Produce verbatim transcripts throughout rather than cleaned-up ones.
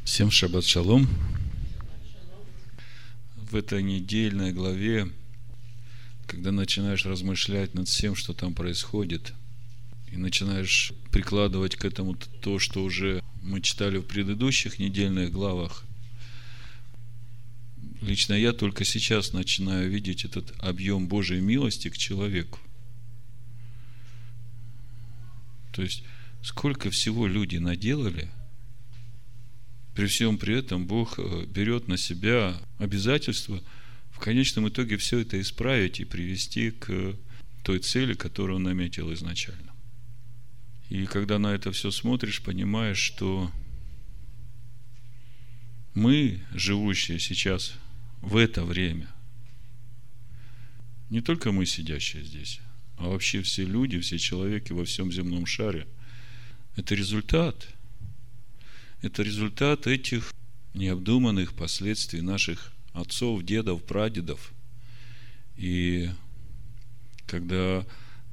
Всем шаббат шалом. В этой недельной главе, когда начинаешь размышлять над всем, что там происходит, и начинаешь прикладывать к этому то, что уже мы читали в предыдущих недельных главах, лично я только сейчас начинаю видеть этот объем Божьей милости к человеку. То есть, сколько всего люди наделали, при всем при этом Бог берет на себя обязательство в конечном итоге все это исправить и привести к той цели, которую Он наметил изначально. И когда на это все смотришь, понимаешь, что мы, живущие сейчас в это время, не только мы, сидящие здесь, а вообще все люди, все человеки во всем земном шаре, это результат – Это результат этих необдуманных последствий наших отцов, дедов, прадедов. И когда,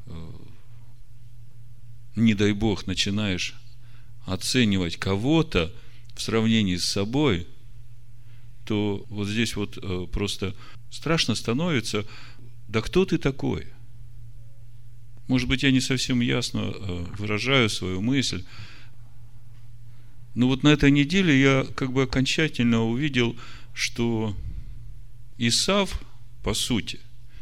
не дай Бог, начинаешь оценивать кого-то в сравнении с собой, то вот здесь вот просто страшно становится: да кто ты такой? Может быть, я не совсем ясно выражаю свою мысль. Но вот на этой неделе я как бы окончательно увидел, что Исав, по сути,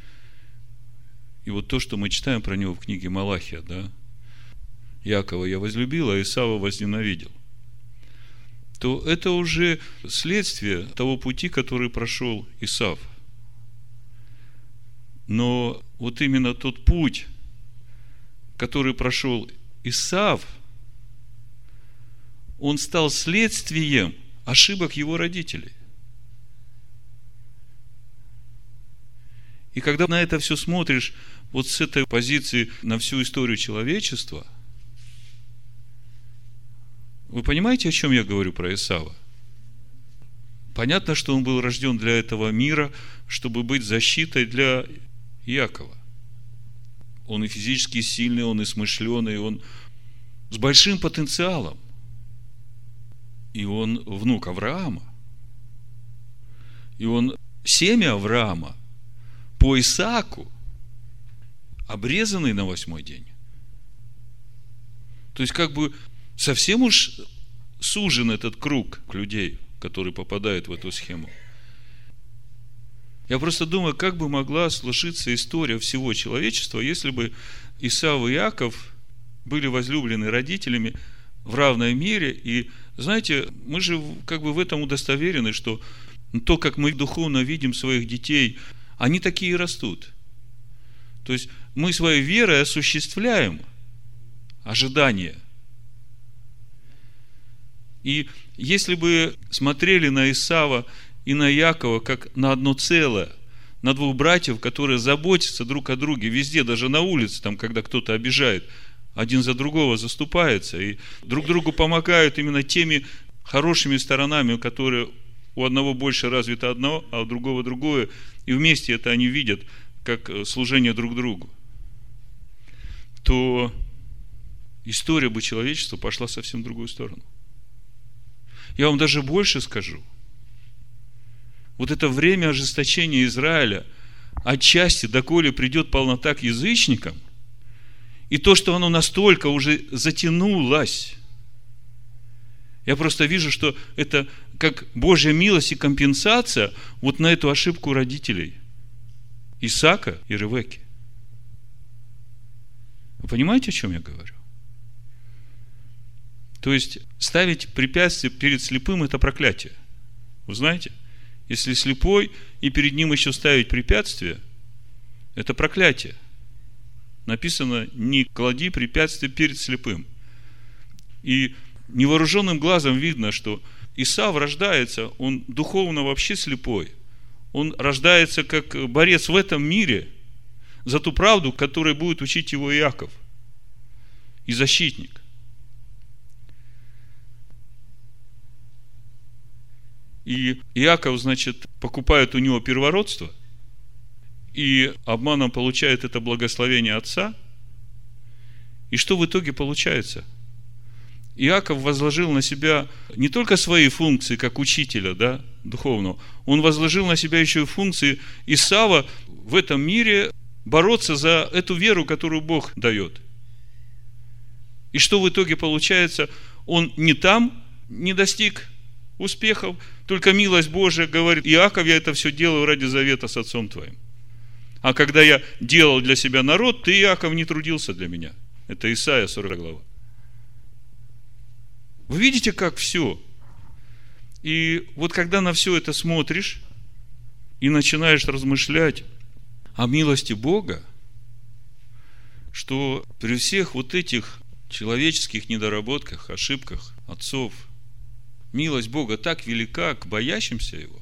и вот то, что мы читаем про него в книге Малахия, да, Якова я возлюбил, а Исава возненавидел, то это уже следствие того пути, который прошел Исав. Но вот именно тот путь, который прошел Исав, он стал следствием ошибок его родителей. И когда на это все смотришь вот с этой позиции на всю историю человечества, вы понимаете, о чем я говорю про Исава? Понятно, что он был рожден для этого мира, чтобы быть защитой для Иакова. Он и физически сильный, он и смышленый, он с большим потенциалом. И он внук Авраама. И он семя Авраама по Исааку, обрезанный на восьмой день. То есть, как бы совсем уж сужен этот круг людей, которые попадают в эту схему. Я просто думаю, как бы могла сложиться история всего человечества, если бы Исав и Иаков были возлюблены родителями в равной мере. И знаете, мы же как бы в этом удостоверены, что то, как мы духовно видим своих детей, они такие и растут. То есть мы своей верой осуществляем ожидания. И если бы смотрели на Исава и на Иакова как на одно целое, на двух братьев, которые заботятся друг о друге везде, даже на улице, там, когда кто-то обижает, один за другого заступается и друг другу помогают именно теми хорошими сторонами, которые у одного больше развито одно, а у другого другое, и вместе это они видят как служение друг другу, то история бы человечества пошла совсем в другую сторону. Я вам даже больше скажу. Вот это время ожесточения Израиля отчасти, доколе придет полнота к язычникам, и то, что оно настолько уже затянулось, я просто вижу, что это как Божья милость и компенсация вот на эту ошибку родителей Исаака и Ревекки. Вы понимаете, о чем я говорю? То есть ставить препятствие перед слепым – это проклятие. Вы знаете? Если слепой и перед ним еще ставить препятствие – это проклятие. Написано: не клади препятствия перед слепым. И невооруженным глазом видно, что Исав рождается, он духовно вообще слепой. Он рождается как борец в этом мире за ту правду, которой будет учить его Иаков и защитник. И Иаков, значит, покупает у него первородство и обманом получает это благословение отца. И что в итоге получается? Иаков возложил на себя не только свои функции, как учителя, да, духовного, он возложил на себя еще и функции Исава в этом мире бороться за эту веру, которую Бог дает. И что в итоге получается? Он не там не достиг успехов, только милость Божия говорит: Иаков, я это все делаю ради завета с отцом твоим. А когда я делал для себя народ, ты, Иаков, не трудился для меня. Это Исайя сорок глава. Вы видите, как все. И вот когда на все это смотришь и начинаешь размышлять о милости Бога, что при всех вот этих человеческих недоработках, ошибках отцов, милость Бога так велика к боящимся Его,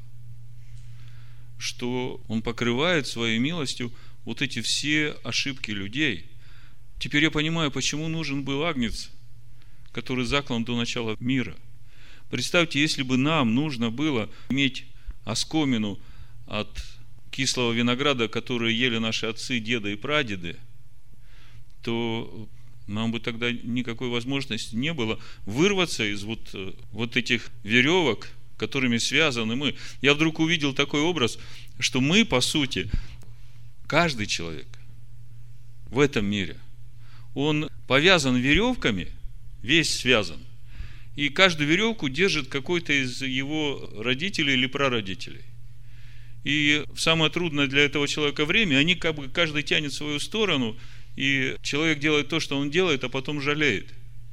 что Он покрывает своей милостью вот эти все ошибки людей. Теперь я понимаю, почему нужен был агнец, который заклан до начала мира. Представьте, если бы нам нужно было иметь оскомину от кислого винограда, который ели наши отцы, деды и прадеды, то нам бы тогда никакой возможности не было вырваться из вот, вот этих веревок, которыми связаны мы. Я вдруг увидел такой образ, что мы, по сути, каждый человек в этом мире, он повязан веревками, весь связан. И каждую веревку держит какой-то из его родителей или прародителей. И самое трудное для этого человека время, они как бы каждый тянет в свою сторону, и человек делает то, что он делает, а потом жалеет.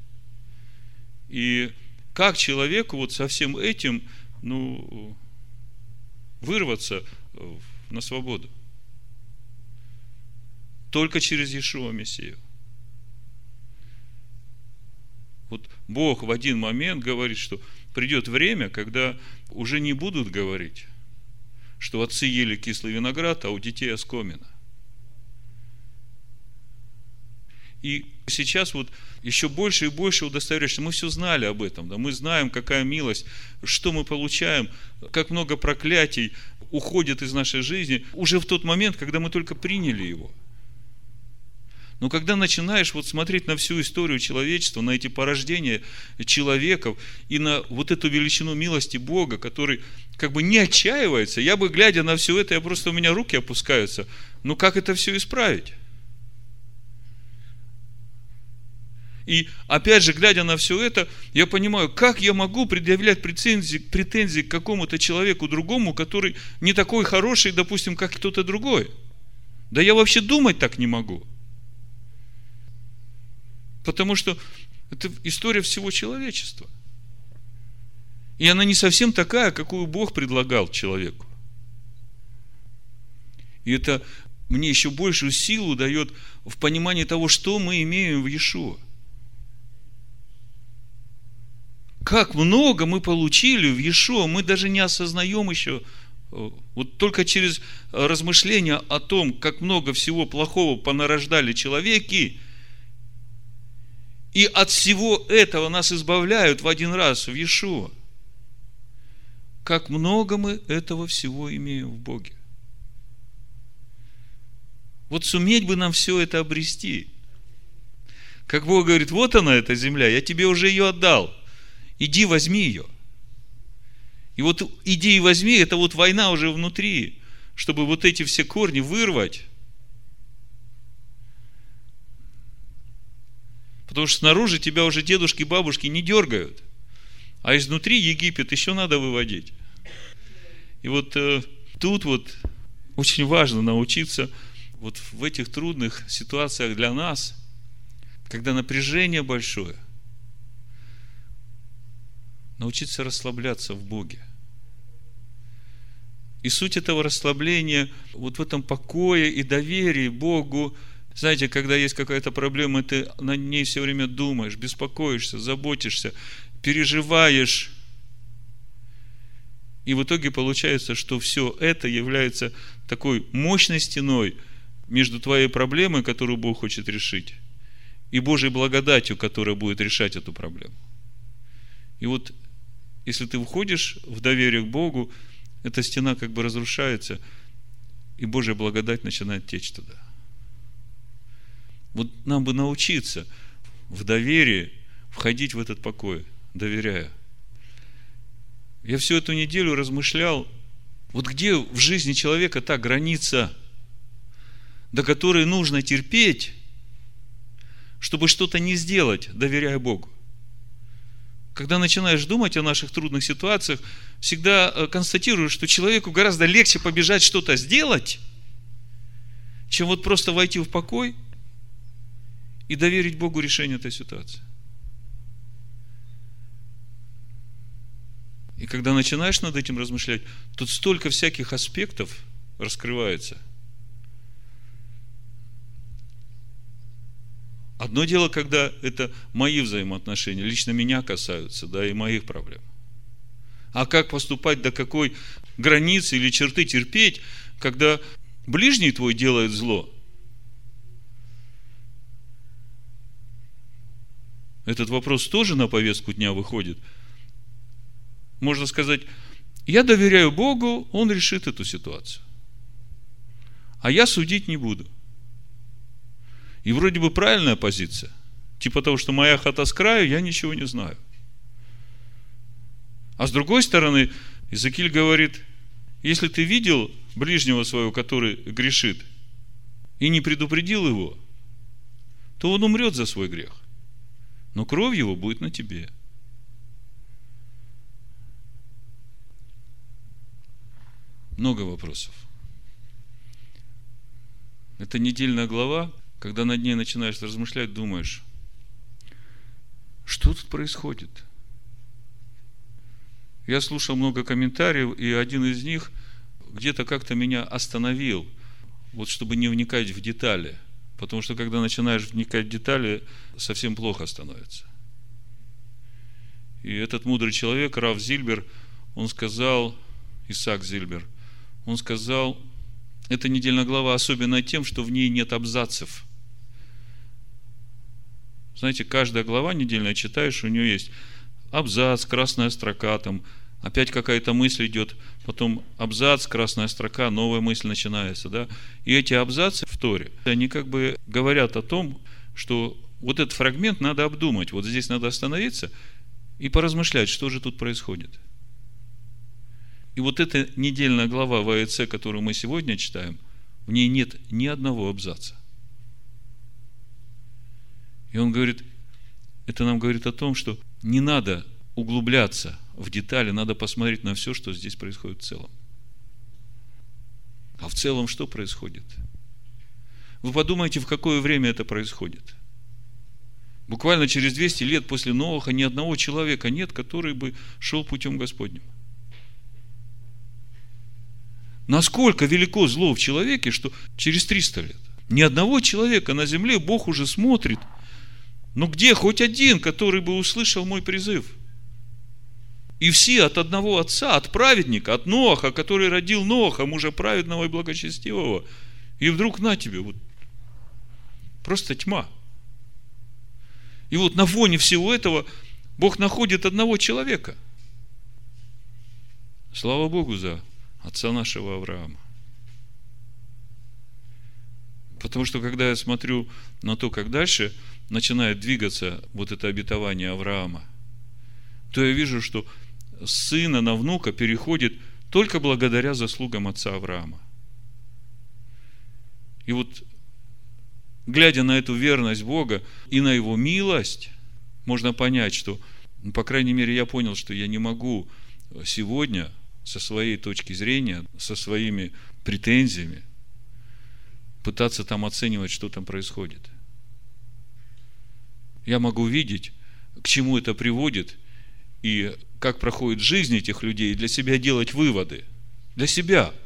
И как человеку вот со всем этим, ну, вырваться на свободу? Только через Иешуа Мессию. Вот Бог в один момент говорит, что придет время, когда уже не будут говорить, что отцы ели кислый виноград, а у детей оскомина. И сейчас вот еще больше и больше удостоверяешься. Мы все знали об этом, да? Мы знаем, какая милость, что мы получаем, как много проклятий уходит из нашей жизни уже в тот момент, когда мы только приняли его. Но когда начинаешь вот смотреть на всю историю человечества, на эти порождения человеков и на вот эту величину милости Бога, который как бы не отчаивается, я бы, глядя на все это, я просто, у меня руки опускаются. Ну как это все исправить? И опять же, глядя на все это, я понимаю, как я могу предъявлять претензии, претензии к какому-то человеку другому, который не такой хороший, допустим, как кто-то другой. Да я вообще думать так не могу. Потому что это история всего человечества. И она не совсем такая, какую Бог предлагал человеку. И это мне еще большую силу дает в понимании того, что мы имеем в Иешуа. Как много мы получили в Иешуа, мы даже не осознаем еще. Вот только через размышления о том, как много всего плохого понарождали человеки, и от всего этого нас избавляют в один раз в Иешуа. Как много мы этого всего имеем в Боге. Вот суметь бы нам все это обрести. Как Бог говорит, вот она, эта земля, я тебе уже ее отдал. Иди возьми ее. И вот иди и возьми, это вот война уже внутри, чтобы вот эти все корни вырвать. Потому что снаружи тебя уже дедушки, бабушки не дергают. А изнутри Египет еще надо выводить. И вот э, тут вот очень важно научиться вот в этих трудных ситуациях для нас, когда напряжение большое, научиться расслабляться в Боге. И суть этого расслабления вот в этом покое и доверии Богу. Знаете, когда есть какая-то проблема, ты на ней все время думаешь, беспокоишься, заботишься, переживаешь. И в итоге получается, что все это является такой мощной стеной между твоей проблемой, которую Бог хочет решить, и Божьей благодатью, которая будет решать эту проблему. И вот, если ты входишь в доверие к Богу, эта стена как бы разрушается, и Божья благодать начинает течь туда. Вот нам бы научиться в доверии, входить в этот покой, доверяя. Я всю эту неделю размышлял, вот где в жизни человека та граница, до которой нужно терпеть, чтобы что-то не сделать, доверяя Богу. Когда начинаешь думать о наших трудных ситуациях, всегда констатируешь, что человеку гораздо легче побежать что-то сделать, чем вот просто войти в покой и доверить Богу решение этой ситуации. И когда начинаешь над этим размышлять, тут столько всяких аспектов раскрывается. Одно дело, когда это мои взаимоотношения, лично меня касаются, да, и моих проблем. А как поступать, до какой границы или черты терпеть, когда ближний твой делает зло? Этот вопрос тоже на повестку дня выходит. Можно сказать, я доверяю Богу, Он решит эту ситуацию. А я судить не буду. И вроде бы правильная позиция. Типа того, что моя хата с краю, я ничего не знаю. А с другой стороны, Иезекииль говорит, если ты видел ближнего своего, который грешит, и не предупредил его, то он умрет за свой грех. Но кровь его будет на тебе. Много вопросов. Это недельная глава, когда над ней начинаешь размышлять, думаешь, что тут происходит? Я слушал много комментариев, и один из них где-то как-то меня остановил, вот чтобы не вникать в детали. Потому что когда начинаешь вникать в детали, совсем плохо становится. И этот мудрый человек, Рав Зильбер, он сказал, Исаак Зильбер, он сказал, эта недельная глава особенна тем, что в ней нет абзацев. Знаете, каждая глава недельная читаешь, у нее есть абзац, красная строка, там опять какая-то мысль идет, потом абзац, красная строка, новая мысль начинается, да? И эти абзацы в Торе, они как бы говорят о том, что вот этот фрагмент надо обдумать, вот здесь надо остановиться и поразмышлять, что же тут происходит. И вот эта недельная глава ВАЭЦ, которую мы сегодня читаем, в ней нет ни одного абзаца. И он говорит, это нам говорит о том, что не надо углубляться в детали, надо посмотреть на все, что здесь происходит в целом. А в целом что происходит? Вы подумайте, в какое время это происходит. Буквально через двести лет после Ноаха ни одного человека нет, который бы шел путем Господним. Насколько велико зло в человеке, что через триста лет ни одного человека на земле Бог уже смотрит. Но где хоть один, который бы услышал мой призыв? И все от одного отца, от праведника, от Ноаха, который родил Ноаха, мужа праведного и благочестивого. И вдруг на тебе, вот просто тьма. И вот на фоне всего этого Бог находит одного человека. Слава Богу за отца нашего Авраама. Потому что, когда я смотрю на то, как дальше начинает двигаться вот это обетование Авраама, то я вижу, что с сына на внука переходит только благодаря заслугам отца Авраама. И вот, глядя на эту верность Бога и на его милость, можно понять, что, ну, по крайней мере, я понял, что я не могу сегодня со своей точки зрения, со своими претензиями пытаться там оценивать, что там происходит. Я могу видеть, к чему это приводит, и как проходит жизнь этих людей, и для себя делать выводы. Для себя.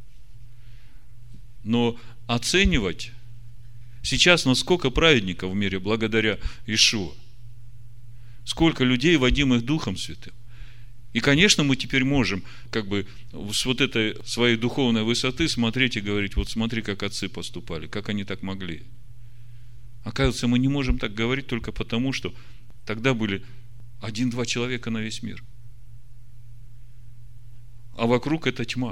Но оценивать сейчас, насколько праведников в мире благодаря Иешуа, сколько людей, водимых Духом Святым. И, конечно, мы теперь можем как бы с вот этой своей духовной высоты смотреть и говорить, вот смотри, как отцы поступали, как они так могли. Оказывается, мы не можем так говорить только потому, что тогда были один-два человека на весь мир. А вокруг это тьма.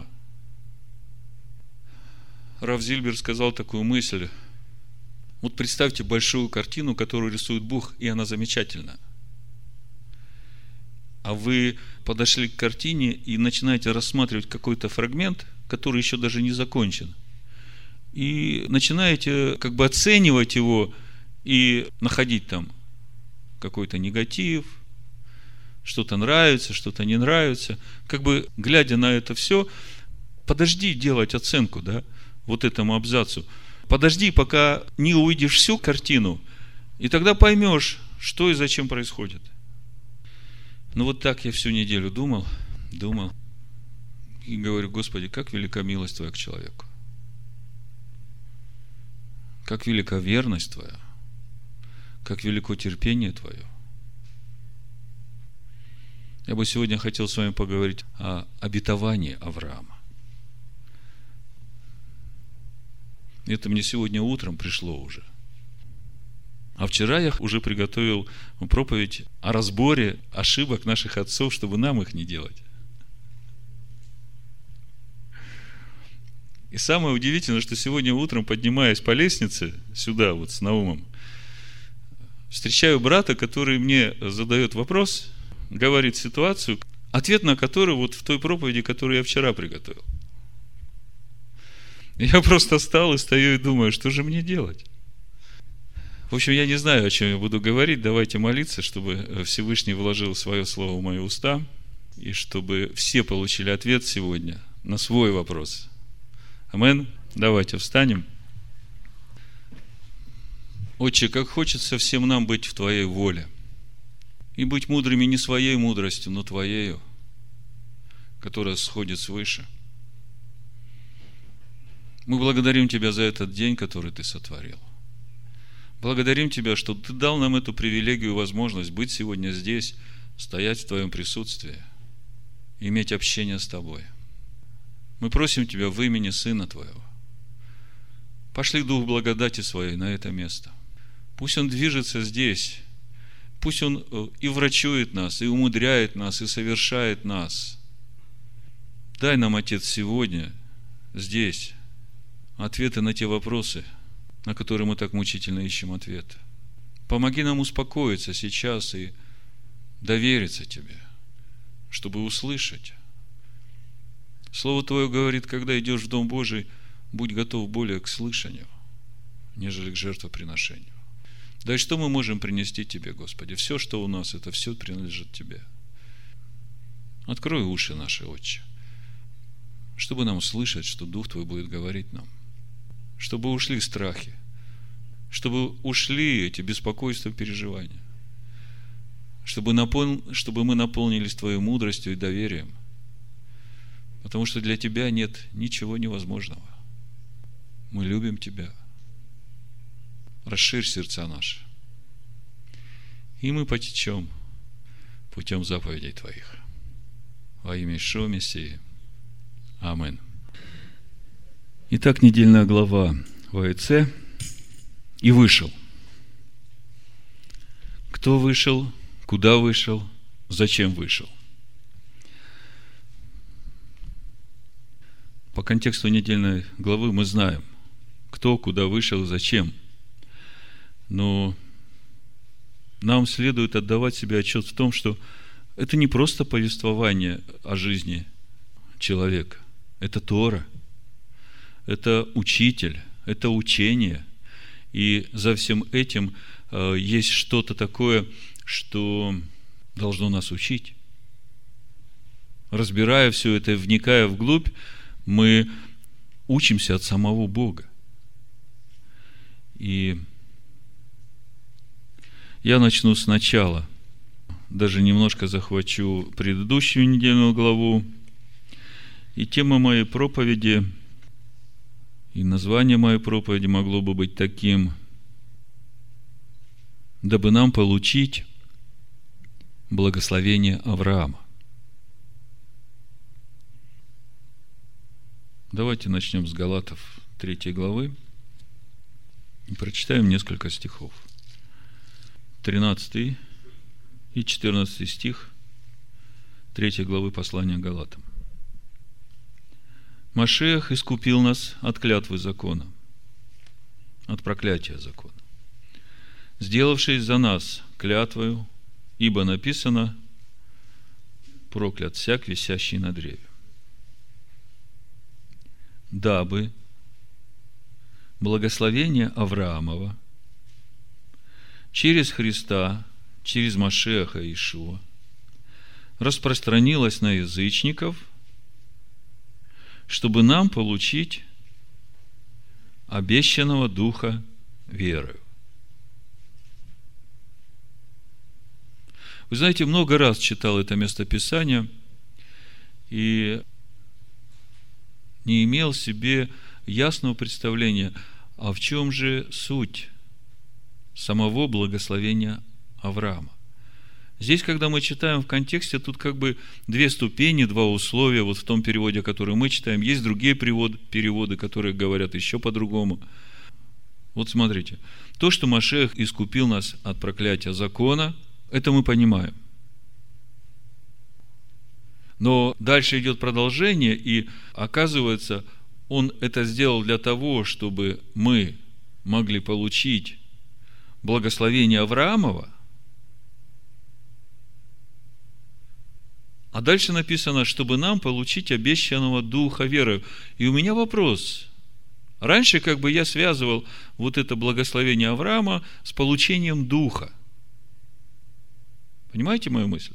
Рав Зильбер сказал такую мысль. Вот представьте большую картину, которую рисует Бог, и она замечательна. а вы подошли к картине и начинаете рассматривать какой-то фрагмент, который еще даже не закончен, и начинаете как бы оценивать его и находить там какой-то негатив, что-то нравится, что-то не нравится. Как бы, глядя на это все, подожди делать оценку, да, вот этому абзацу. Подожди, пока не увидишь всю картину, и тогда поймешь, что и зачем происходит. Ну вот так я всю неделю думал, думал, и говорю: Господи, как велика милость Твоя к человеку. Как велика верность Твоя. Как велико терпение Твое. Я бы сегодня хотел с вами поговорить о обетовании Авраама. Это мне сегодня утром пришло уже. А вчера я уже приготовил проповедь о разборе ошибок наших отцов, чтобы нам их не делать. И самое удивительное, что сегодня утром, поднимаясь по лестнице сюда, вот с Наумом, встречаю брата, который мне задает вопрос, говорит ситуацию, ответ на который вот в той проповеди, которую я вчера приготовил. Я просто встал и стою и думаю, что же мне делать? В общем, я не знаю, о чем я буду говорить. Давайте молиться, чтобы Всевышний вложил свое слово в мои уста, и чтобы все получили ответ сегодня на свой вопрос. Амен. Давайте встанем. Отче, как хочется всем нам быть в Твоей воле и быть мудрыми не своей мудростью, но Твоею, которая сходит свыше. Мы благодарим Тебя за этот день, который Ты сотворил. Благодарим Тебя, что Ты дал нам эту привилегию и возможность быть сегодня здесь, стоять в Твоем присутствии, иметь общение с Тобой. Мы просим Тебя в имени Сына Твоего. Пошли Дух благодати Своей на это место. Пусть Он движется здесь. Пусть Он и врачует нас, и умудряет нас, и совершает нас. Дай нам, Отец, сегодня, здесь, ответы на те вопросы, на которые мы так мучительно ищем ответ. Помоги нам успокоиться сейчас и довериться Тебе, чтобы услышать. Слово Твое говорит, когда идешь в Дом Божий, будь готов более к слышанию, нежели к жертвоприношению. Да и что мы можем принести Тебе, Господи? Все, что у нас, это все принадлежит Тебе. Открой уши наши, Отче, чтобы нам слышать, что Дух Твой будет говорить нам. Чтобы ушли страхи, чтобы ушли эти беспокойства и переживания, чтобы, напол... чтобы мы наполнились Твоей мудростью и доверием, потому что для Тебя нет ничего невозможного. Мы любим Тебя. Расширь сердца наши, и мы потечем путем заповедей Твоих. Во имя Ишуа Мессии. Амин. Итак, недельная глава ВАЭЦ. И вышел. Кто вышел? Куда вышел? Зачем вышел? По контексту недельной главы мы знаем, кто куда вышел и зачем. Но нам следует отдавать себе отчет в том, что это не просто повествование о жизни человека. Это Тора. Это учитель. Это учение. И за всем этим э, есть что-то такое, что должно нас учить. Разбирая все это, вникая вглубь, мы учимся от самого Бога. И я начну сначала. Даже немножко захвачу предыдущую недельную главу. И тема моей проповеди, и название моей проповеди могло бы быть таким: дабы нам получить благословение Авраама. Давайте начнем с Галатов третьей главы и прочитаем несколько стихов. тринадцатый и четырнадцатый стих третьей главы послания Галатам. Машиах искупил нас от клятвы закона, от проклятия закона, сделавшись за нас клятвою, ибо написано: проклят всяк, висящий на древе. Дабы благословение Авраамова через Христа, через Машиаха Иешуа распространилось на язычников, чтобы нам получить обещанного Духа верою. Вы знаете, много раз читал это местописание и не имел в себе ясного представления, а в чем же суть самого благословения Авраама. Здесь, когда мы читаем в контексте, тут как бы две ступени, два условия. Вот в том переводе, который мы читаем, есть другие переводы, переводы, которые говорят еще по-другому. Вот смотрите. То, что Машиах искупил нас от проклятия закона, это мы понимаем. Но дальше идет продолжение, и оказывается, Он это сделал для того, чтобы мы могли получить благословение Авраамова. А дальше написано, чтобы нам получить обещанного Духа верою. И у меня вопрос. Раньше как бы я связывал вот это благословение Авраама с получением Духа. Понимаете мою мысль?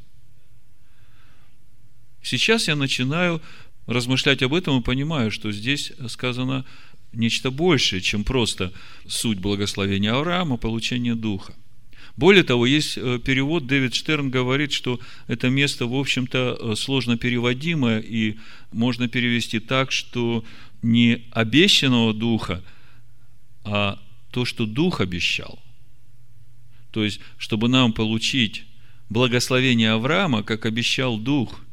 Сейчас я начинаю размышлять об этом и понимаю, что здесь сказано нечто большее, чем просто суть благословения Авраама, получение Духа. Более того, есть перевод, Дэвид Штерн говорит, что это место, в общем-то, сложно переводимое, и можно перевести так, что не обещанного Духа, а то, что Дух обещал. То есть, чтобы нам получить благословение Авраама, как обещал Дух.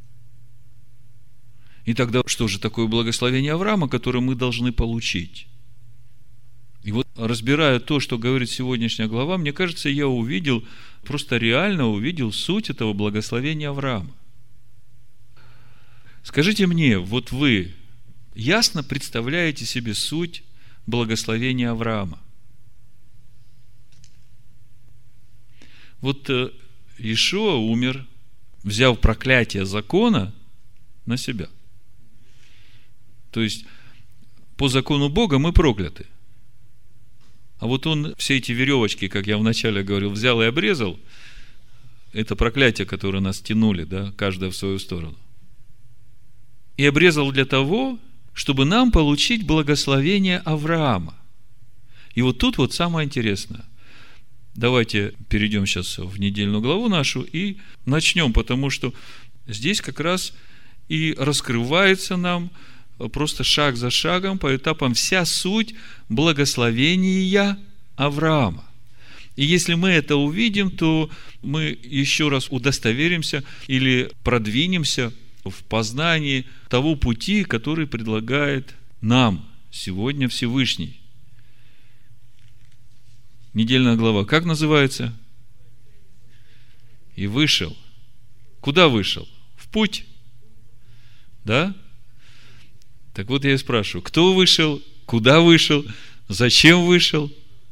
И тогда, что же такое благословение Авраама, которое мы должны получить? И вот, разбирая то, что говорит сегодняшняя глава, мне кажется, я увидел, просто реально увидел суть этого благословения Авраама. Скажите мне, вот вы ясно представляете себе суть благословения Авраама? Вот Иешуа умер, взяв проклятие закона на себя. То есть, по закону Бога мы прокляты. А вот он все эти веревочки, как я вначале говорил, взял и обрезал. Это проклятие, которое нас тянули, да, каждая в свою сторону. И обрезал для того, чтобы нам получить благословение Авраама. И вот тут вот самое интересное. Давайте перейдем сейчас в недельную главу нашу и начнем, потому что здесь как раз и раскрывается нам просто шаг за шагом, по этапам, вся суть благословения Авраама. И если мы это увидим, то мы еще раз удостоверимся или продвинемся в познании того пути, который предлагает нам сегодня Всевышний. Недельная глава как называется? И вышел. Куда вышел? В путь. Да? Так вот я и спрашиваю, кто вышел, куда вышел, зачем вышел?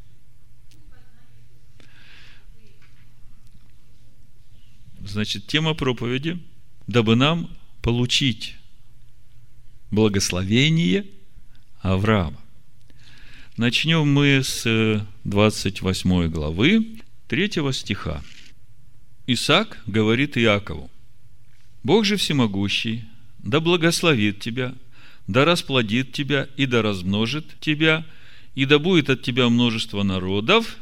Значит, тема проповеди, дабы нам получить благословение Авраама. Начнем мы с двадцать восьмой главы, третьего стиха. Исаак говорит Иакову: Бог же всемогущий, да благословит тебя, да расплодит тебя и да размножит тебя, и да будет от тебя множество народов.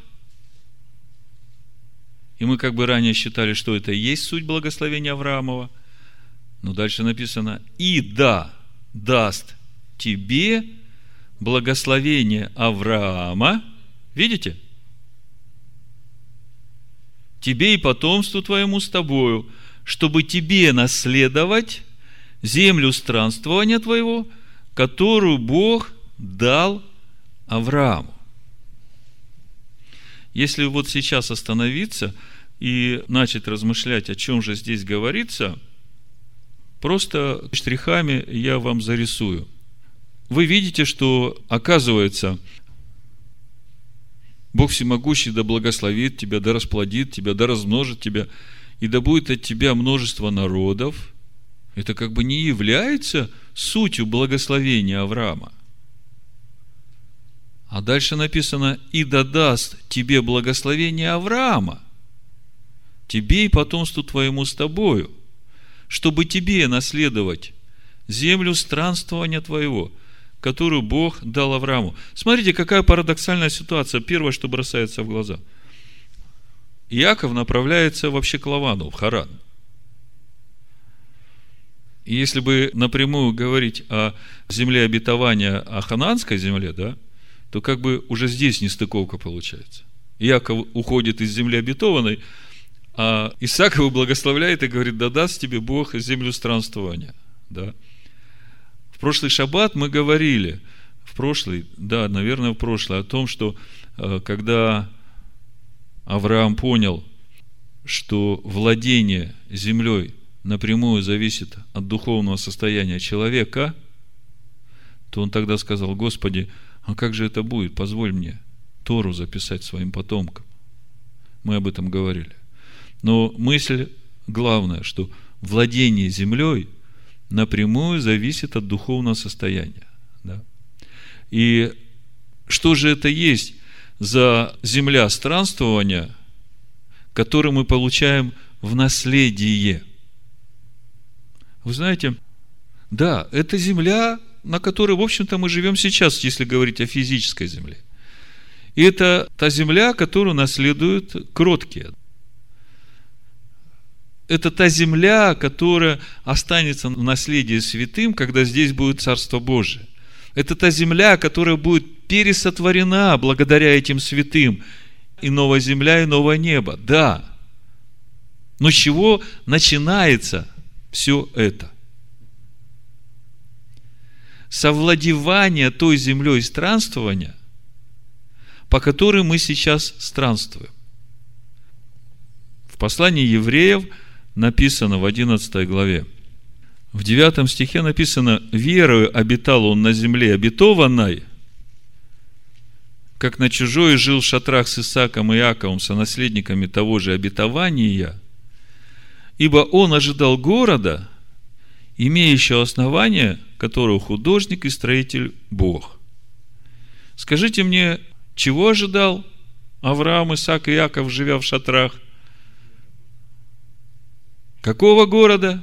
И мы как бы ранее считали, что это и есть суть благословения Авраамова. Но дальше написано: и да даст тебе благословение Авраама. Видите? Тебе и потомству твоему с тобою, чтобы тебе наследовать землю странствования твоего, которую Бог дал Аврааму. Если вот сейчас остановиться и начать размышлять, о чем же здесь говорится, просто штрихами я вам зарисую. Вы видите, что, оказывается, Бог всемогущий да благословит тебя, да расплодит тебя, да размножит тебя, и да будет от тебя множество народов, это как бы не является сутью благословения Авраама. А дальше написано: и да даст тебе благословение Авраама, тебе и потомству твоему с тобою, чтобы тебе наследовать землю странствования твоего, которую Бог дал Аврааму. Смотрите, какая парадоксальная ситуация. Первое, что бросается в глаза. Иаков направляется вообще к Лавану, в Харан. И если бы напрямую говорить о земле обетования, о ханаанской земле, да, то как бы уже здесь нестыковка получается. Иаков уходит из земли обетованной, а Исаак его благословляет и говорит: да даст тебе Бог землю странствования. Да. В прошлый шаббат мы говорили, в прошлый, да, наверное, в прошлый, о том, что когда Авраам понял, что владение землей напрямую зависит от духовного состояния человека, то он тогда сказал: Господи, а как же это будет? Позволь мне Тору записать своим потомкам. Мы об этом говорили. Но мысль главная, что владение землей напрямую зависит от духовного состояния. Да? И что же это есть за земля странствования, которую мы получаем в наследие? Вы знаете, да, это земля, на которой, в общем-то, мы живем сейчас, если говорить о физической земле. И это та земля, которую наследуют кроткие. Это та земля, которая останется в наследии святым, когда здесь будет Царство Божие. Это та земля, которая будет пересотворена благодаря этим святым. И новая земля, и новое небо. Да. Но с чего начинается все это? Совладевание той землей странствования, по которой мы сейчас странствуем. В послании евреев написано в одиннадцатой главе, в девятом стихе написано: верою обитал он на земле обетованной, как на чужой жил в шатрах с Исааком и Иаковом, сонаследниками того же обетования, ибо он ожидал города, имеющего основание, которого художник и строитель Бог. Скажите мне, чего ожидал Авраам, Исаак и Иаков, живя в шатрах? Какого города?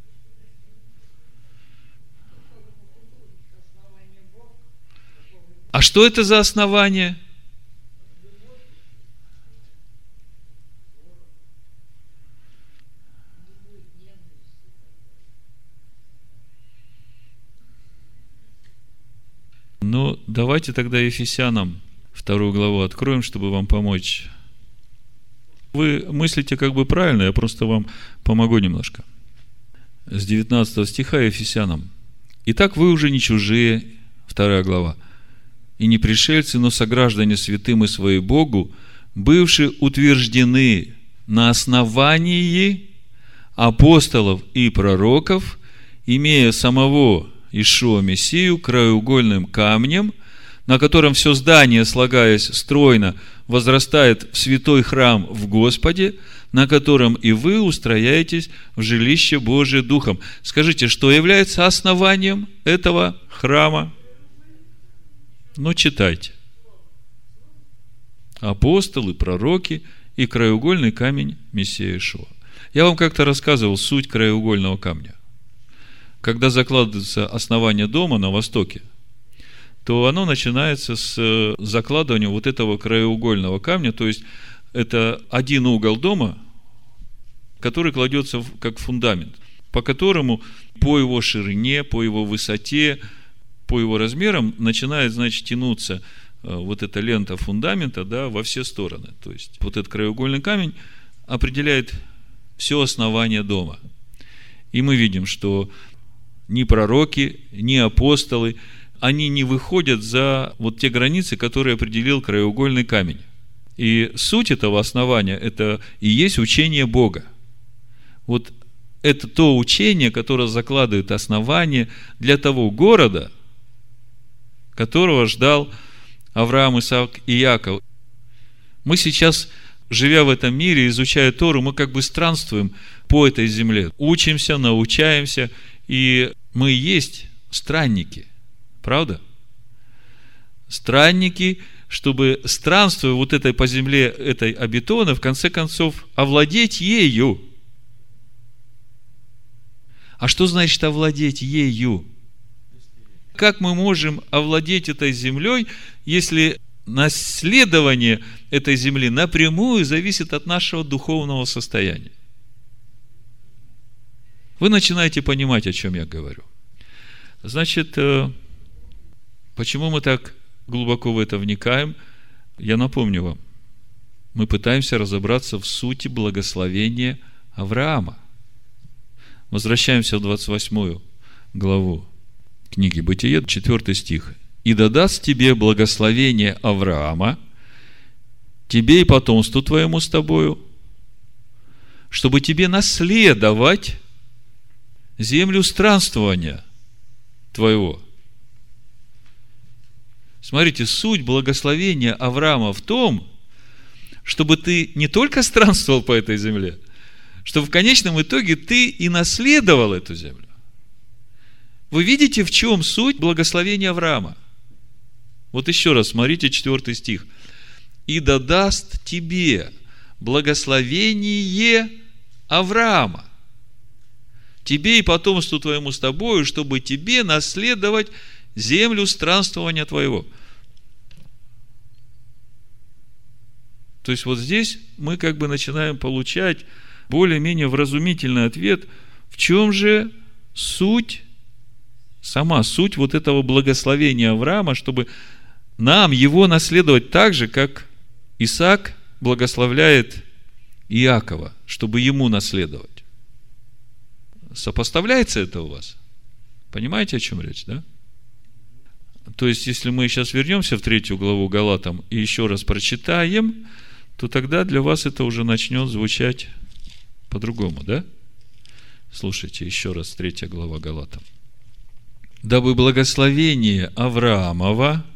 А что это за основание? Ну, давайте тогда Ефесянам вторую главу откроем, чтобы вам помочь. Вы мыслите как бы правильно, я просто вам помогу немножко. С девятнадцатого стиха Ефесянам. Итак, вы уже не чужие, вторая глава, и не пришельцы, но сограждане святым и свои Богу, бывшие утверждены на основании апостолов и пророков, имея самого Ишуа Мессию краеугольным камнем, на котором все здание, слагаясь стройно, возрастает в святой храм в Господе, на котором и вы устрояетесь в жилище Божие Духом. Скажите, что является основанием этого храма? Ну, читайте. Апостолы, пророки и краеугольный камень Мессия Ишуа. Я вам как-то рассказывал суть краеугольного камня. Когда закладывается основание дома на востоке, то оно начинается с закладывания вот этого краеугольного камня, то есть это один угол дома, который кладется как фундамент, по которому по его ширине, по его высоте, по его размерам начинает, значит, тянуться вот эта лента фундамента, да, во все стороны. То есть вот этот краеугольный камень определяет все основание дома. И мы видим, что ни пророки, ни апостолы, они не выходят за вот те границы, которые определил краеугольный камень. И суть этого основания – это и есть учение Бога. Вот это то учение, которое закладывает основание для того города, которого ждал Авраам, Исаак и Иаков. Мы сейчас живя в этом мире, изучая Тору, мы как бы странствуем по этой земле. Учимся, научаемся, и мы есть странники. Правда? Странники, чтобы, странствуя вот этой по земле, этой обетованной, в конце концов, овладеть ею. А что значит овладеть ею? Как мы можем овладеть этой землей, если наследование этой земли напрямую зависит от нашего духовного состояния? Вы начинаете понимать, о чем я говорю. Значит, почему мы так глубоко в это вникаем? Я напомню вам. Мы пытаемся разобраться в сути благословения Авраама. Возвращаемся в двадцать восьмую главу книги Бытие, четвёртый стих. «И дадаст тебе благословение Авраама, тебе и потомству твоему с тобою, чтобы тебе наследовать землю странствования твоего». Смотрите, суть благословения Авраама в том, чтобы ты не только странствовал по этой земле, чтобы в конечном итоге ты и наследовал эту землю. Вы видите, в чем суть благословения Авраама? Вот еще раз, смотрите, четвертый стих. «И дадаст тебе благословение Авраама, тебе и потомству твоему с тобою, чтобы тебе наследовать землю странствования твоего». То есть вот здесь мы как бы начинаем получать более-менее вразумительный ответ, в чем же суть, сама суть вот этого благословения Авраама, чтобы нам его наследовать так же, как Исаак благословляет Иакова, чтобы ему наследовать. Сопоставляется это у вас? Понимаете, о чем речь, да? То есть, если мы сейчас вернемся в третью главу Галатам и еще раз прочитаем, то тогда для вас это уже начнет звучать по-другому, да? Слушайте еще раз, третья глава Галатам. «Дабы благословение Авраамова»,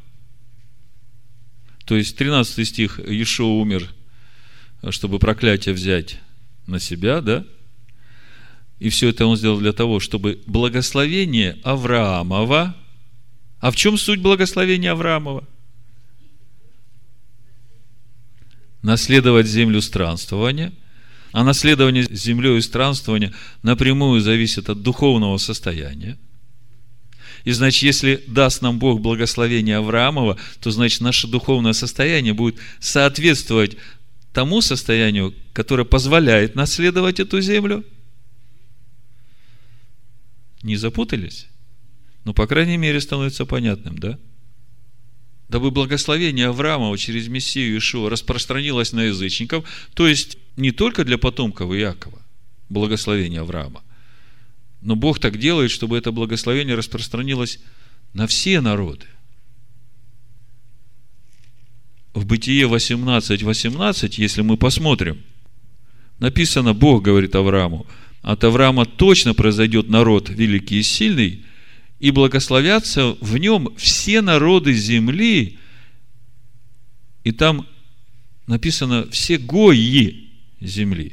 то есть тринадцатый стих, Иешуа умер, чтобы проклятие взять на себя, да? И все это он сделал для того, чтобы благословение Авраамова. А в чем суть благословения Авраамова? Наследовать землю странствования. А наследование землей и странствования напрямую зависит от духовного состояния. И значит, если даст нам Бог благословение Авраамова, то значит, наше духовное состояние будет соответствовать тому состоянию, которое позволяет наследовать эту землю. Не запутались? Ну, по крайней мере, становится понятным, да? Дабы благословение Авраамова через Мессию Иешуа распространилось на язычников, то есть не только для потомков Иакова, благословение Авраама, но Бог так делает, чтобы это благословение распространилось на все народы. В Бытие восемнадцать восемнадцать, если мы посмотрим, написано, Бог говорит Аврааму: от Авраама точно произойдет народ великий и сильный, и благословятся в нем все народы земли. И там написано все гои земли.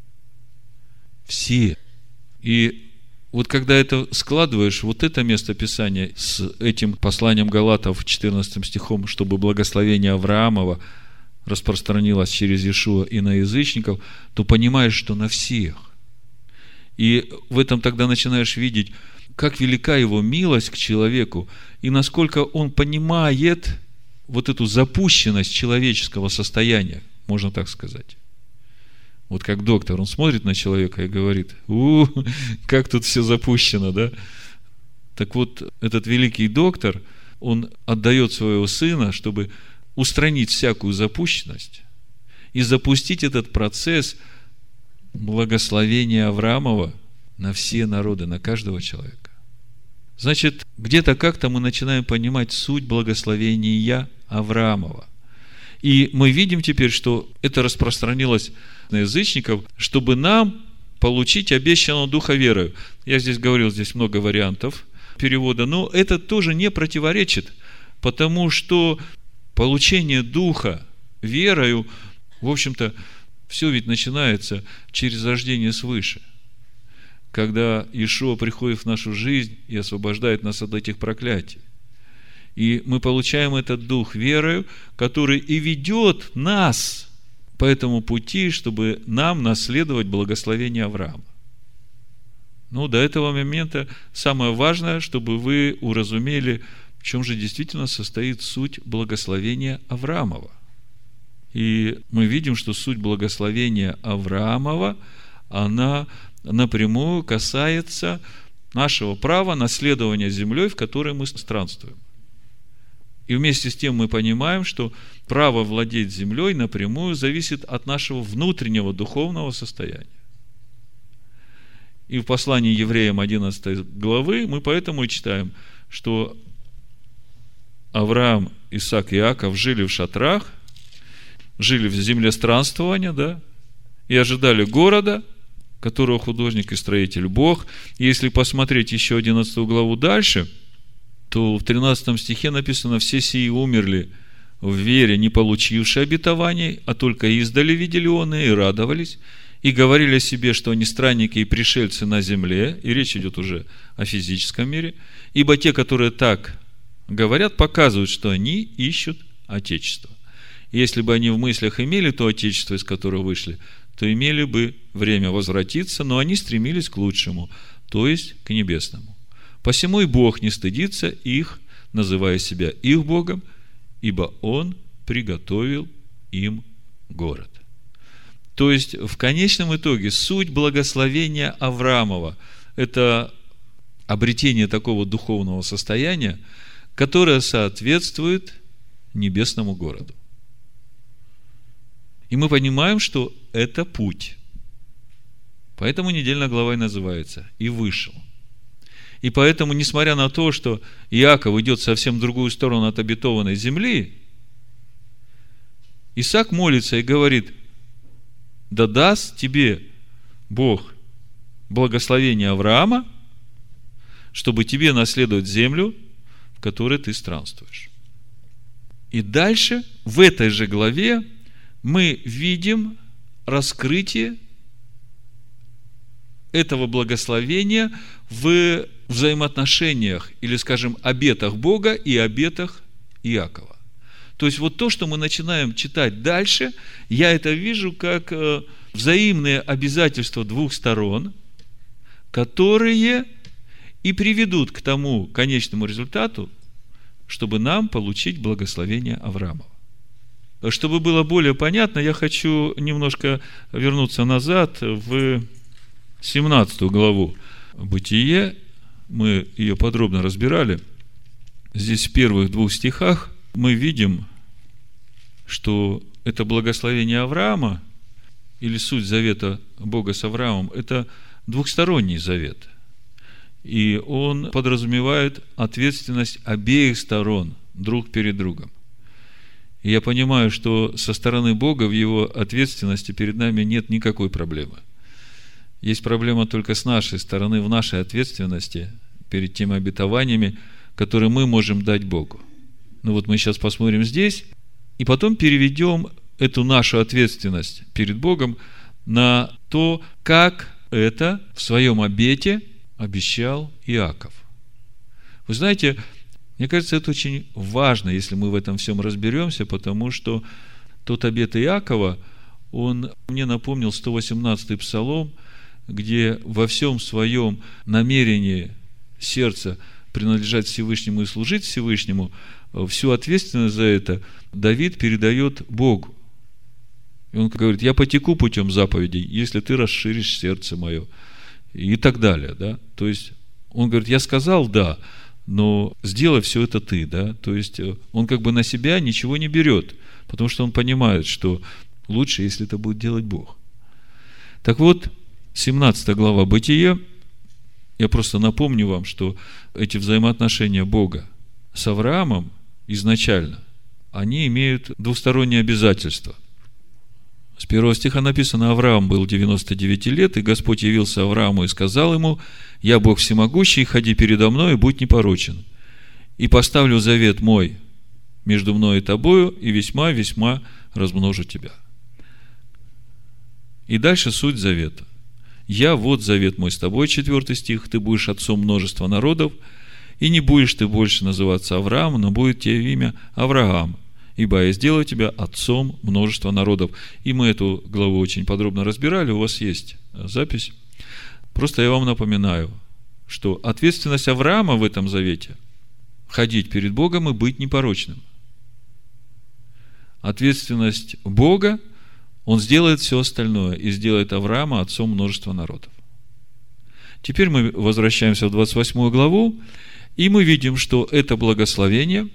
Все. И вот когда это складываешь, вот это место Писания с этим посланием Галатов четырнадцатым стихом, чтобы благословение Авраамова распространилось через Иешуа и на язычников, то понимаешь, что на всех. И в этом тогда начинаешь видеть, как велика его милость к человеку, и насколько он понимает вот эту запущенность человеческого состояния, можно так сказать. Вот как доктор, он смотрит на человека и говорит: у, как тут все запущено, да? Так вот, этот великий доктор, он отдает своего сына, чтобы устранить всякую запущенность и запустить этот процесс благословения Авраамова на все народы, на каждого человека. Значит, где-то как-то мы начинаем понимать суть благословения Авраамова. И мы видим теперь, что это распространилось на язычников, чтобы нам получить обещанного духа верою. Я здесь говорил, здесь много вариантов перевода, но это тоже не противоречит, потому что получение духа верою В общем-то, все ведь начинается через рождение свыше. Когда Иешуа приходит в нашу жизнь и освобождает нас от этих проклятий. И мы получаем этот дух верою, который и ведет нас по этому пути, чтобы нам наследовать благословение Авраама. Ну, до этого момента самое важное, чтобы вы уразумели, в чем же действительно состоит суть благословения Авраамова. И мы видим, что суть благословения Авраамова, она напрямую касается нашего права наследования землей, в которой мы странствуем. И вместе с тем мы понимаем, что право владеть землей напрямую зависит от нашего внутреннего духовного состояния. И в послании Евреям одиннадцатой главы мы поэтому и читаем, что Авраам, Исаак и Иаков жили в шатрах, жили в земле странствования, да, и ожидали города, которого художник и строитель Бог. И если посмотреть еще одиннадцатую главу дальше, то в тринадцатом стихе написано: «Все сии умерли в вере, не получившие обетований, а только издали видели оные и радовались, и говорили о себе, что они странники и пришельцы на земле». И речь идет уже о физическом мире. «Ибо те, которые так говорят, показывают, что они ищут Отечество. Если бы они в мыслях имели то Отечество, из которого вышли, то имели бы время возвратиться, но они стремились к лучшему, то есть к небесному. Посему и Бог не стыдится их, называя себя их Богом, ибо Он приготовил им город». То есть, в конечном итоге, суть благословения Авраамова – это обретение такого духовного состояния, которое соответствует небесному городу. И мы понимаем, что это путь. Поэтому недельная глава и называется «И вышел». И поэтому, несмотря на то, что Иаков идет совсем в другую сторону от обетованной земли, Исаак молится и говорит: «Да даст тебе Бог благословение Авраама, чтобы тебе наследовать землю, в которой ты странствуешь». И дальше, в этой же главе, мы видим раскрытие этого благословения в взаимоотношениях, или, скажем, обетах Бога и обетах Иакова. То есть, вот то, что мы начинаем читать дальше, я это вижу как взаимные обязательства двух сторон, которые и приведут к тому конечному результату, чтобы нам получить благословение Авраамова. Чтобы было более понятно, я хочу немножко вернуться назад в семнадцатую главу Бытие. Мы ее подробно разбирали. Здесь в первых двух стихах мы видим, что это благословение Авраама, или суть завета Бога с Авраамом, это двухсторонний завет. И он подразумевает ответственность обеих сторон друг перед другом. И я понимаю, что со стороны Бога в его ответственности перед нами нет никакой проблемы. Есть проблема только с нашей стороны, в нашей ответственности перед теми обетованиями, которые мы можем дать Богу. Ну вот мы сейчас посмотрим здесь, и потом переведем эту нашу ответственность перед Богом на то, как это в своем обете обещал Иаков. Вы знаете, мне кажется, это очень важно, если мы в этом всем разберемся, потому что тот обет Иакова, он мне напомнил сто восемнадцатый псалом, где во всем своем намерении сердца принадлежать Всевышнему и служить Всевышнему, всю ответственность за это Давид передает Богу. И он говорит: «Я потеку путем заповедей, если ты расширишь сердце мое». И так далее, да. То есть, он говорит: «Я сказал, да, но сделай все это ты», да. То есть, он как бы на себя ничего не берет, потому что он понимает, что лучше, если это будет делать Бог. Так вот, семнадцатая глава Бытие, я просто напомню вам, что эти взаимоотношения Бога с Авраамом изначально, они имеют двусторонние обязательства. С первого стиха написано: «Авраам был девяносто девять лет, и Господь явился Аврааму и сказал ему: я Бог всемогущий, ходи передо мной и будь непорочен. И поставлю завет мой между мной и тобою, и весьма-весьма размножу тебя». И дальше суть завета. «Я, вот завет мой с тобой», четвертый стих, «ты будешь отцом множества народов, и не будешь ты больше называться Авраам, но будет тебе имя Авраам, ибо я сделаю тебя отцом множества народов». И мы эту главу очень подробно разбирали, у вас есть запись. Просто я вам напоминаю, что ответственность Авраама в этом завете – ходить перед Богом и быть непорочным. Ответственность Бога – Он сделает все остальное и сделает Авраама отцом множества народов. Теперь мы возвращаемся в двадцать восьмую главу, и мы видим, что это благословение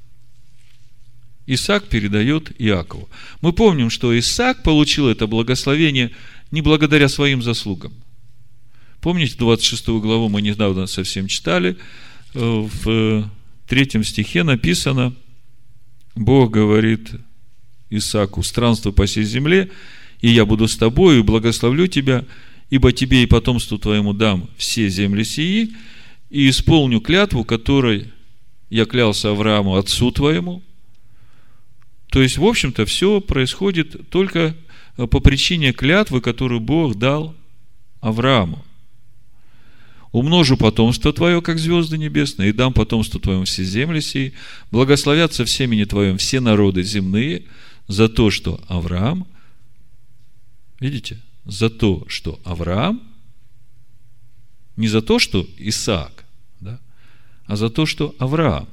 Исаак передает Иакову. Мы помним, что Исаак получил это благословение не благодаря своим заслугам. Помните, двадцать шестую главу мы недавно совсем читали, в третьем стихе написано, Бог говорит Исааку: странствуй по сей земле, и я буду с тобою, и благословлю тебя, ибо тебе и потомству твоему дам все земли сии, и исполню клятву, которой я клялся Аврааму, отцу твоему. То есть, в общем-то, все происходит только по причине клятвы, которую Бог дал Аврааму. Умножу потомство твое, как звезды небесные, и дам потомству твоему все земли сии, благословятся в семени твоем все народы земные, за то, что Авраам, видите, за то, что Авраам, не за то, что Исаак, да, а за то, что Авраам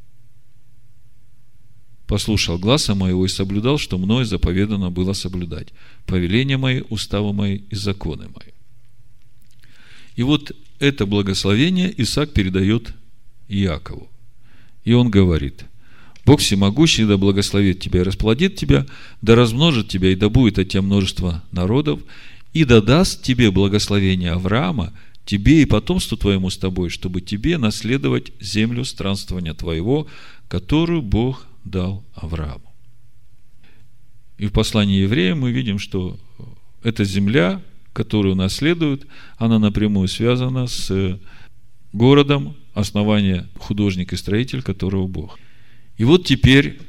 послушал гласа моего и соблюдал, что мною заповедано было соблюдать, повеления мои, уставы мои и законы мои. И вот это благословение Исаак передает Иакову. И он говорит: Бог всемогущий да благословит тебя и расплодит тебя, да размножит тебя и да будет от тебя множество народов, и да даст тебе благословение Авраама, тебе и потомству твоему с тобой, чтобы тебе наследовать землю странствования твоего, которую Бог дал Аврааму. И в послании евреям мы видим, что эта земля, которую наследуют, она напрямую связана с городом, основания художник и строитель, которого Бог. И вот теперь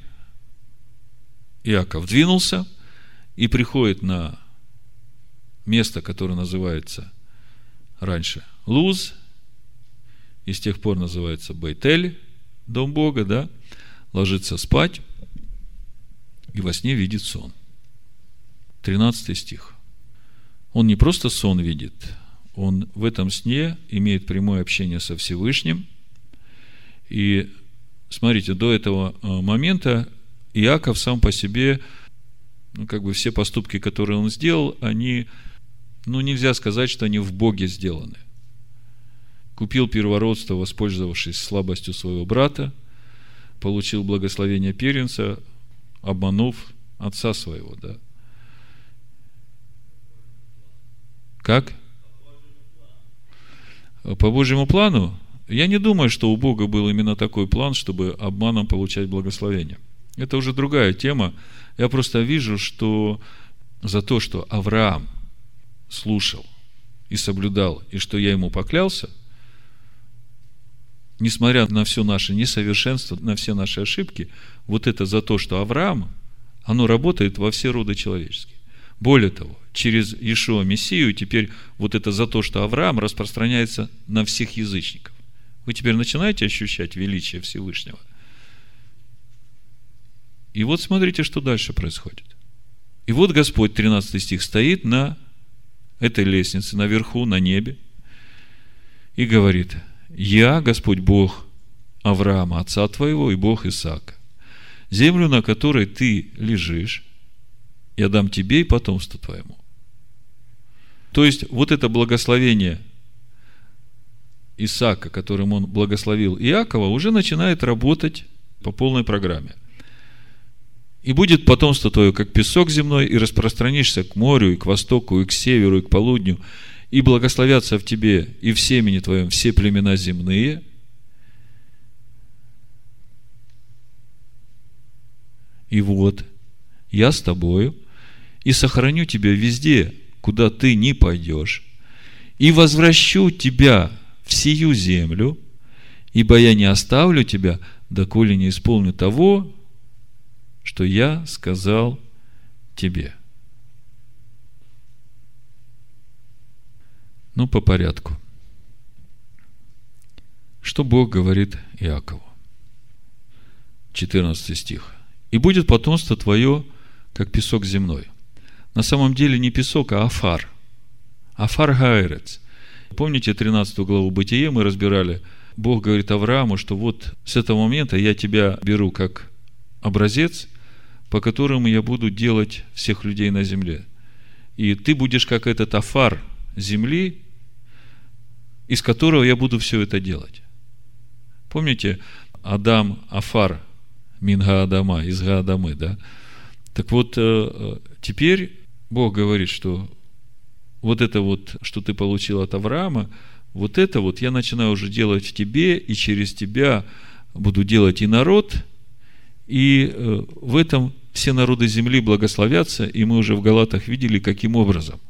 Иаков двинулся и приходит на место, которое называется раньше Луз, и с тех пор называется Бейтель, дом Бога, да, ложится спать и во сне видит сон. тринадцатый стих. Он не просто сон видит, он в этом сне имеет прямое общение со Всевышним. И смотрите, до этого момента Иаков сам по себе, ну, как бы все поступки, которые он сделал, они, ну, нельзя сказать, что они в Боге сделаны. Купил первородство, воспользовавшись слабостью своего брата, получил благословение первенца, обманув отца своего, да. Как? По Божьему плану? Я не думаю, что у Бога был именно такой план, чтобы обманом получать благословение. Это уже другая тема. Я просто вижу, что за то, что Авраам слушал и соблюдал, и что я ему поклялся, несмотря на все наше несовершенство, на все наши ошибки, вот это за то, что Авраам, оно работает во все роды человеческие. Более того, через Иешуа Мессию теперь вот это за то, что Авраам, распространяется на всех язычников. Вы теперь начинаете ощущать величие Всевышнего. И вот смотрите, что дальше происходит. И вот Господь, тринадцатый стих, стоит на этой лестнице, наверху, на небе, и говорит: «Я, Господь Бог Авраама, отца твоего, и Бог Исаака. Землю, на которой ты лежишь, я дам тебе и потомству твоему». То есть, вот это благословение Исаака, которым он благословил Иакова, уже начинает работать по полной программе. «И будет потомство твое, как песок земной, и распространишься к морю, и к востоку, и к северу, и к полудню, и благословятся в тебе и в семени твоем все племена земные». И вот я с тобою, и сохраню тебя везде, куда ты не пойдешь, и возвращу тебя в сию землю, ибо я не оставлю тебя, доколе не исполню того, что я сказал тебе. Ну, по порядку. Что Бог говорит Иакову? четырнадцатый стих. «И будет потомство твое, как песок земной». На самом деле не песок, а афар. Афар гаэрец. Помните тринадцатую главу Бытие мы разбирали? Бог говорит Аврааму, что вот с этого момента я тебя беру как образец, по которому я буду делать всех людей на земле. И ты будешь как этот афар земли, из которого я буду все это делать. Помните, Адам афар мин гаадама, из гаадамы, да? Так вот, теперь Бог говорит, что вот это вот, что ты получил от Авраама, вот это вот я начинаю уже делать в тебе, и через тебя буду делать и народ, и в этом все народы земли благословятся, и мы уже в Галатах видели, каким образом.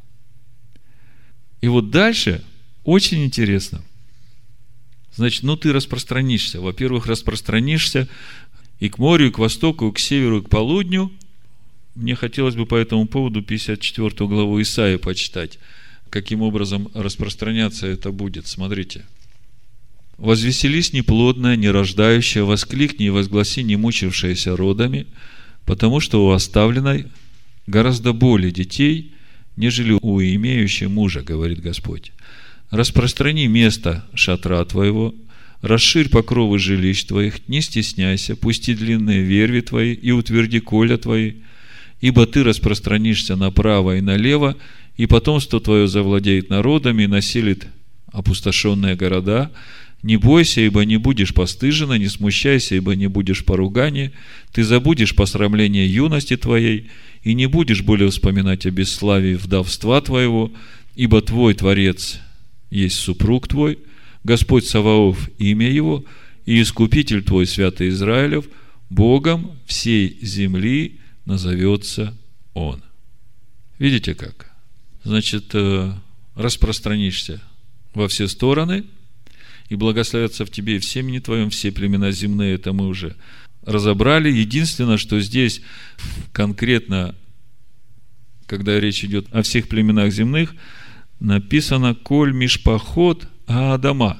И вот дальше очень интересно. Значит, ну ты распространишься. Во-первых, распространишься и к морю, и к востоку, и к северу, и к полудню. Мне хотелось бы по этому поводу пятьдесят четвёртую главу Исаии почитать. Каким образом распространяться это будет. Смотрите. «Возвеселись неплодная, нерождающая, воскликни и возгласи не мучившаяся родами, потому что у оставленной гораздо более детей, нежели у имеющей мужа, говорит Господь. Распространи место шатра твоего, расширь покровы жилищ твоих, не стесняйся, пусти длинные верви твои и утверди коля твои, ибо ты распространишься направо и налево, и потомство твое завладеет народами и населит опустошенные города. Не бойся, ибо не будешь постыжена, не смущайся, ибо не будешь поругания, ты забудешь посрамление юности твоей, и не будешь более вспоминать о бесславии вдовства твоего, ибо твой Творец есть супруг твой, Господь Саваоф имя его, и Искупитель твой, Святый Израилев, Богом всей земли назовется Он». Видите как? Значит, распространишься во все стороны, и благословятся в тебе и в семени твоем все племена земные. Это мы уже разобрали. Единственное, что здесь конкретно, когда речь идет о всех племенах земных, написано «Коль мишпахот Гаадама».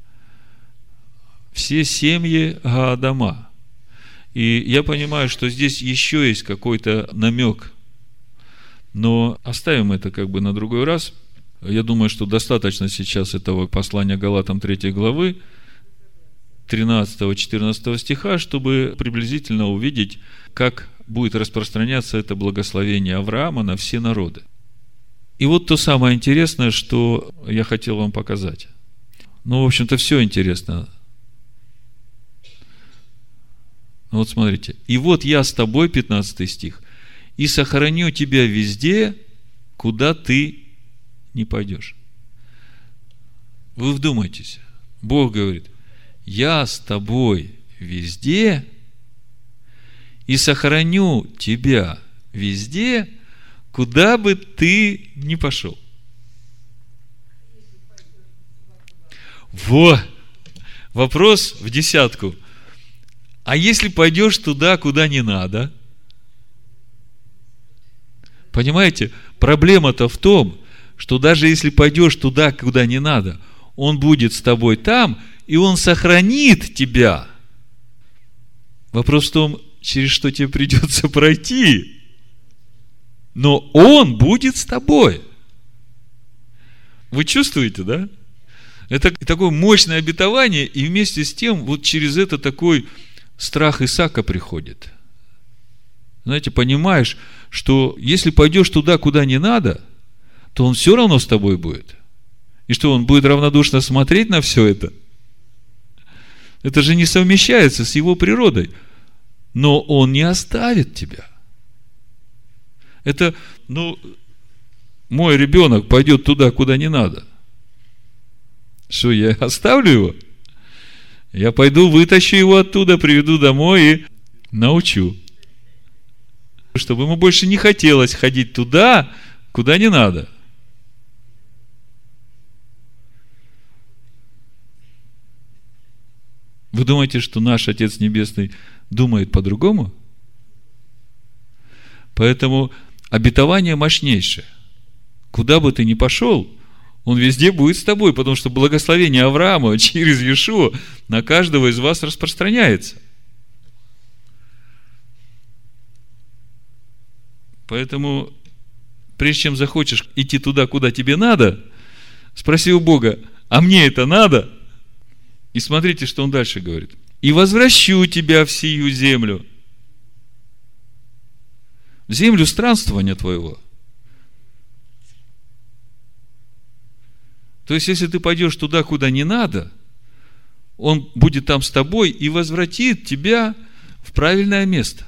Все семьи Гаадама. И я понимаю, что здесь еще есть какой-то намек, но оставим это как бы на другой раз. Я думаю, что достаточно сейчас этого послания Галатам третьей главы, тринадцатого-четырнадцатого стиха, чтобы приблизительно увидеть, как будет распространяться это благословение Авраама на все народы. И вот то самое интересное, что я хотел вам показать. Ну, в общем-то, все интересно. Ну, вот смотрите. «И вот я с тобой», пятнадцатый стих, «и сохраню тебя везде, куда ты не пойдешь». Вы вдумайтесь. Бог говорит: я с тобой везде и сохраню тебя везде, куда бы ты ни пошел. Во! Вопрос в десятку. А если пойдешь туда, куда не надо? Понимаете, проблема-то в том, что даже если пойдешь туда, куда не надо, Он будет с тобой там, и Он сохранит тебя. Вопрос в том, через что тебе придется пройти. Но Он будет с тобой. Вы чувствуете, да? Это такое мощное обетование, и вместе с тем вот через это такой страх Исаака приходит. Знаете, понимаешь, что если пойдешь туда, куда не надо, то Он все равно с тобой будет. И что, Он будет равнодушно смотреть на все это? Это же не совмещается с Его природой. Но Он не оставит тебя. Это, ну, мой ребенок пойдет туда, куда не надо. Что, я оставлю его? Я пойду, вытащу его оттуда, приведу домой и научу. Чтобы ему больше не хотелось ходить туда, куда не надо. Вы думаете, что наш Отец Небесный думает по-другому? Поэтому обетование мощнейшее. Куда бы ты ни пошел, Он везде будет с тобой, потому что благословение Авраама через Иешуа на каждого из вас распространяется. Поэтому, прежде чем захочешь идти туда, куда тебе надо, спроси у Бога: а мне это надо? И смотрите, что он дальше говорит. И возвращу тебя в сию землю, в землю странствования твоего. То есть, если ты пойдешь туда, куда не надо, он будет там с тобой и возвратит тебя в правильное место.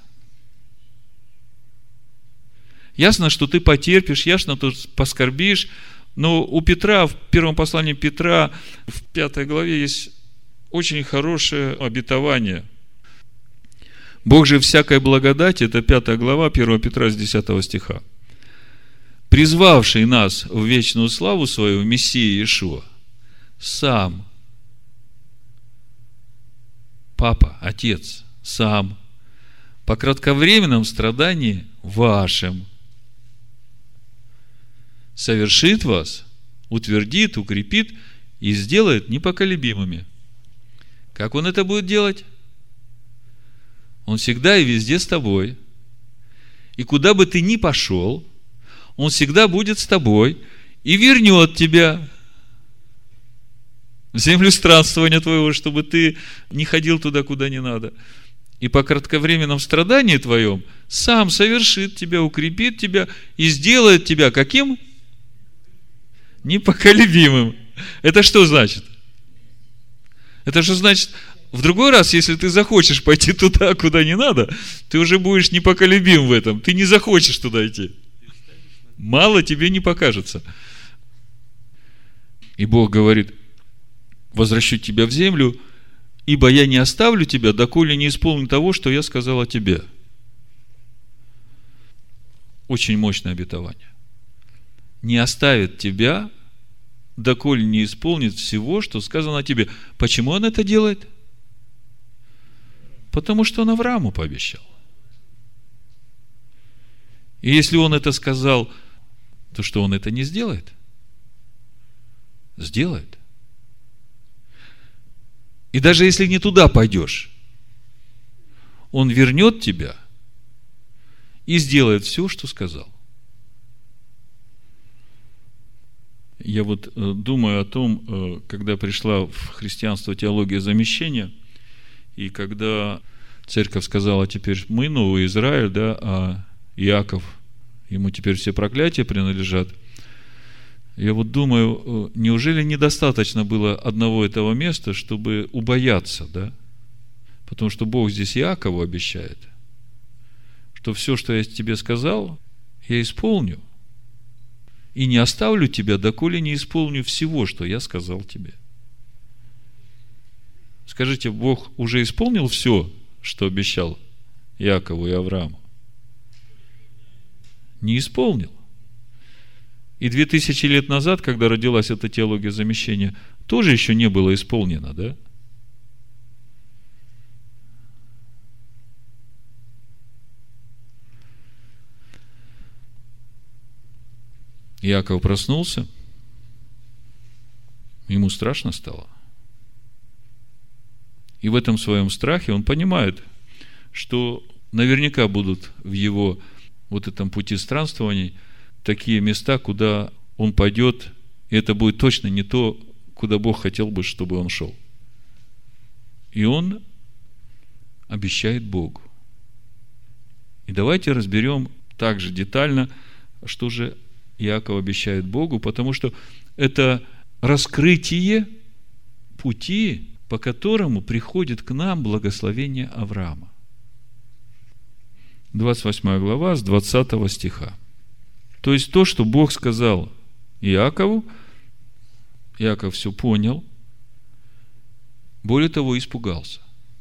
Ясно, что ты потерпишь, ясно, что ты поскорбишь, но у Петра, в первом послании Петра, в пятой главе есть очень хорошее обетование. Бог же всякой благодати, это пятая глава, первого Петра с десятого стиха, призвавший нас в вечную славу свою в Мессии Иешуа, сам, Папа, Отец, сам, по кратковременном страдании вашим, совершит вас, утвердит, укрепит и сделает непоколебимыми. Как Он это будет делать? Он всегда и везде с тобой. И куда бы ты ни пошел, Он всегда будет с тобой и вернет тебя в землю странствования твоего, чтобы ты не ходил туда, куда не надо. И по кратковременном страдании твоем сам совершит тебя, укрепит тебя и сделает тебя каким? Непоколебимым. Это что значит? Это же значит, в другой раз, если ты захочешь пойти туда, куда не надо, ты уже будешь непоколебим в этом. Ты не захочешь туда идти. Мало тебе не покажется. И Бог говорит: возвращу тебя в землю, ибо я не оставлю тебя, доколе не исполню того, что я сказал о тебе. Очень мощное обетование. Не оставит тебя, доколе не исполнит всего, что сказано о тебе. Почему Он это делает? Потому что Он Аврааму пообещал. И если Он это сказал, то что Он это не сделает? Сделает. И даже если не туда пойдешь, Он вернет тебя и сделает все, что сказал. Я вот думаю о том, когда пришла в христианство теология замещения, и когда церковь сказала: теперь мы новый Израиль, да, а Иаков, ему теперь все проклятия принадлежат. Я вот думаю, неужели недостаточно было одного этого места, чтобы убояться, да? Потому что Бог здесь Иакову обещает, что все, что я тебе сказал, я исполню. И не оставлю тебя, доколе не исполню всего, что я сказал тебе. Скажите, Бог уже исполнил все, что обещал Иакову и Аврааму? Не исполнил. И две тысячи лет назад, когда родилась эта теология замещения, тоже еще не было исполнено, да? Иаков проснулся, ему страшно стало. И в этом своем страхе он понимает, что наверняка будут в его вот этом пути странствований такие места, куда он пойдет, и это будет точно не то, куда Бог хотел бы, чтобы он шел. И он обещает Богу. И давайте разберем также детально, что же Иаков обещает Богу, потому что это раскрытие пути, по которому приходит к нам благословение Авраама. двадцать восьмая глава с двадцатого стиха. То есть то, что Бог сказал Иакову, Иаков все понял, более того, испугался.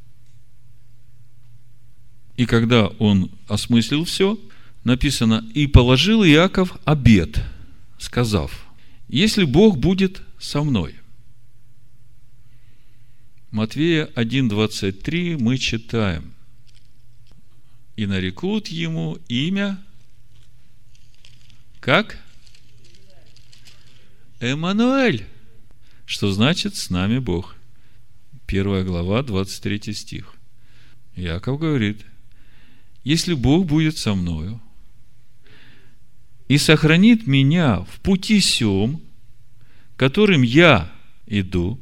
И когда он осмыслил все, написано: и положил Иаков обет, сказав: если Бог будет со мной. Матвея один двадцать три мы читаем: и нарекут ему имя как? Эммануэль, что значит «с нами Бог». Первая глава, двадцать третий стих. Иаков говорит: если Бог будет со мною и сохранит меня в пути сем, которым я иду.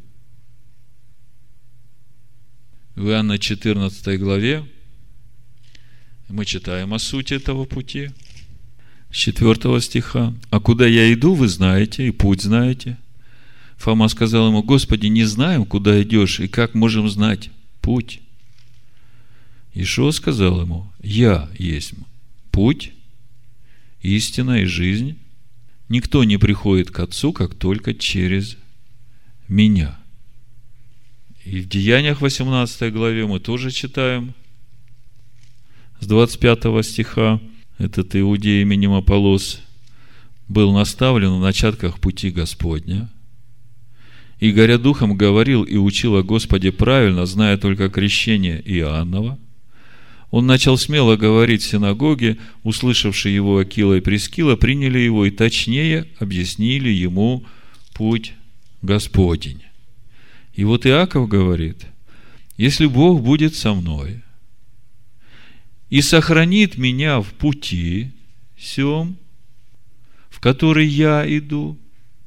В Иоанна четырнадцатой главе мы читаем о сути этого пути. С четвертого стиха. А куда я иду, вы знаете, и путь знаете. Фома сказал ему: Господи, не знаем, куда идешь, и как можем знать путь? Иешуа сказал ему: я есть путь, истина и жизнь. Никто не приходит к Отцу, как только через меня. И в Деяниях восемнадцатой главе мы тоже читаем с двадцать пятого стиха. Этот иудей именем Аполлос был наставлен в начатках пути Господня, и, горя духом, говорил и учил о Господе правильно, зная только крещение Иоаннова. Он начал смело говорить в синагоге, услышавшие его Акила и Прискила приняли его и точнее объяснили ему путь Господень. И вот Иаков говорит: если Бог будет со мной и сохранит меня в пути сем, в который я иду,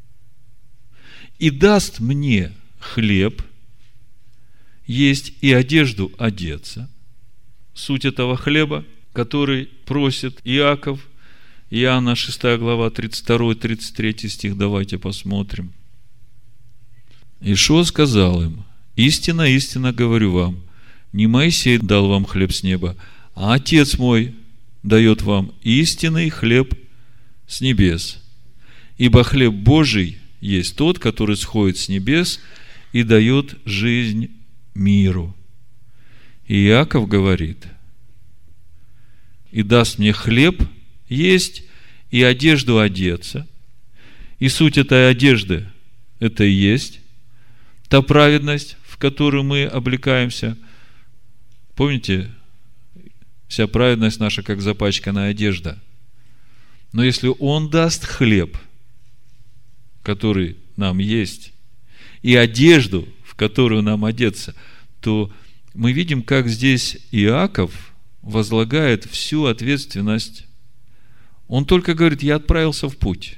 и даст мне хлеб есть и одежду одеться. Суть этого хлеба, который просит Иаков, Иоанна шестая глава, тридцать второй тридцать третий стих, давайте посмотрим. Иешуа сказал им: истинно, истинно говорю вам, не Моисей дал вам хлеб с неба, а Отец мой дает вам истинный хлеб с небес. Ибо хлеб Божий есть тот, который сходит с небес и дает жизнь миру. И Иаков говорит: и даст мне хлеб есть и одежду одеться. И суть этой одежды – это и есть та праведность, в которую мы облекаемся. Помните, вся праведность наша, как запачканная одежда. Но если Он даст хлеб, который нам есть, и одежду, в которую нам одеться, то мы видим, как здесь Иаков возлагает всю ответственность. Он только говорит: я отправился в путь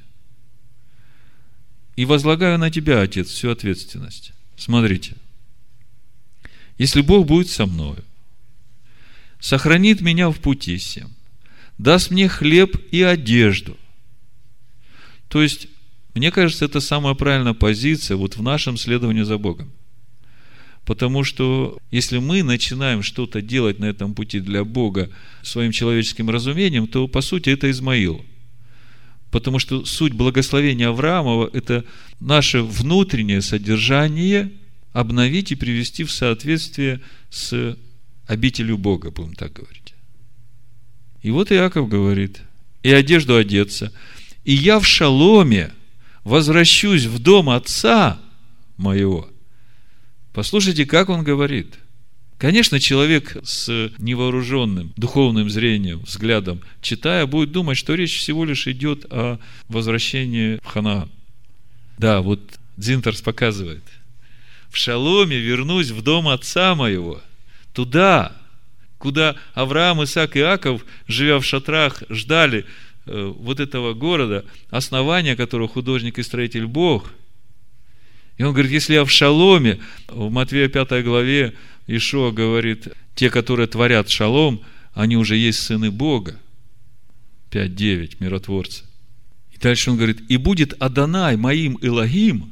и возлагаю на тебя, Отец, всю ответственность. Смотрите, если Бог будет со мною, сохранит меня в пути сем, даст мне хлеб и одежду. То есть, мне кажется, это самая правильная позиция вот в нашем следовании за Богом. Потому что если мы начинаем что-то делать на этом пути для Бога своим человеческим разумением, то по сути это Измаил. Потому что суть благословения Авраамова – это наше внутреннее содержание обновить и привести в соответствие с обителью Бога, будем так говорить. И вот Иаков говорит: и одежду одеться, и я в шаломе возвращусь в дом отца моего. Послушайте, как он говорит. Конечно, человек с невооруженным духовным зрением, взглядом, читая, будет думать, что речь всего лишь идет о возвращении в Ханаан. Да, вот Дзинтерс показывает: в шаломе вернусь в дом отца моего, туда, куда Авраам, Исаак и Иаков, живя в шатрах, ждали э, вот этого города, основания которого художник и строитель Бог. И он говорит: если я в шаломе, в Матвея пятой главе Иешуа говорит: те, которые творят шалом, они уже есть сыны Бога. пять девять, миротворцы. И дальше он говорит: и будет Адонай моим Элохим.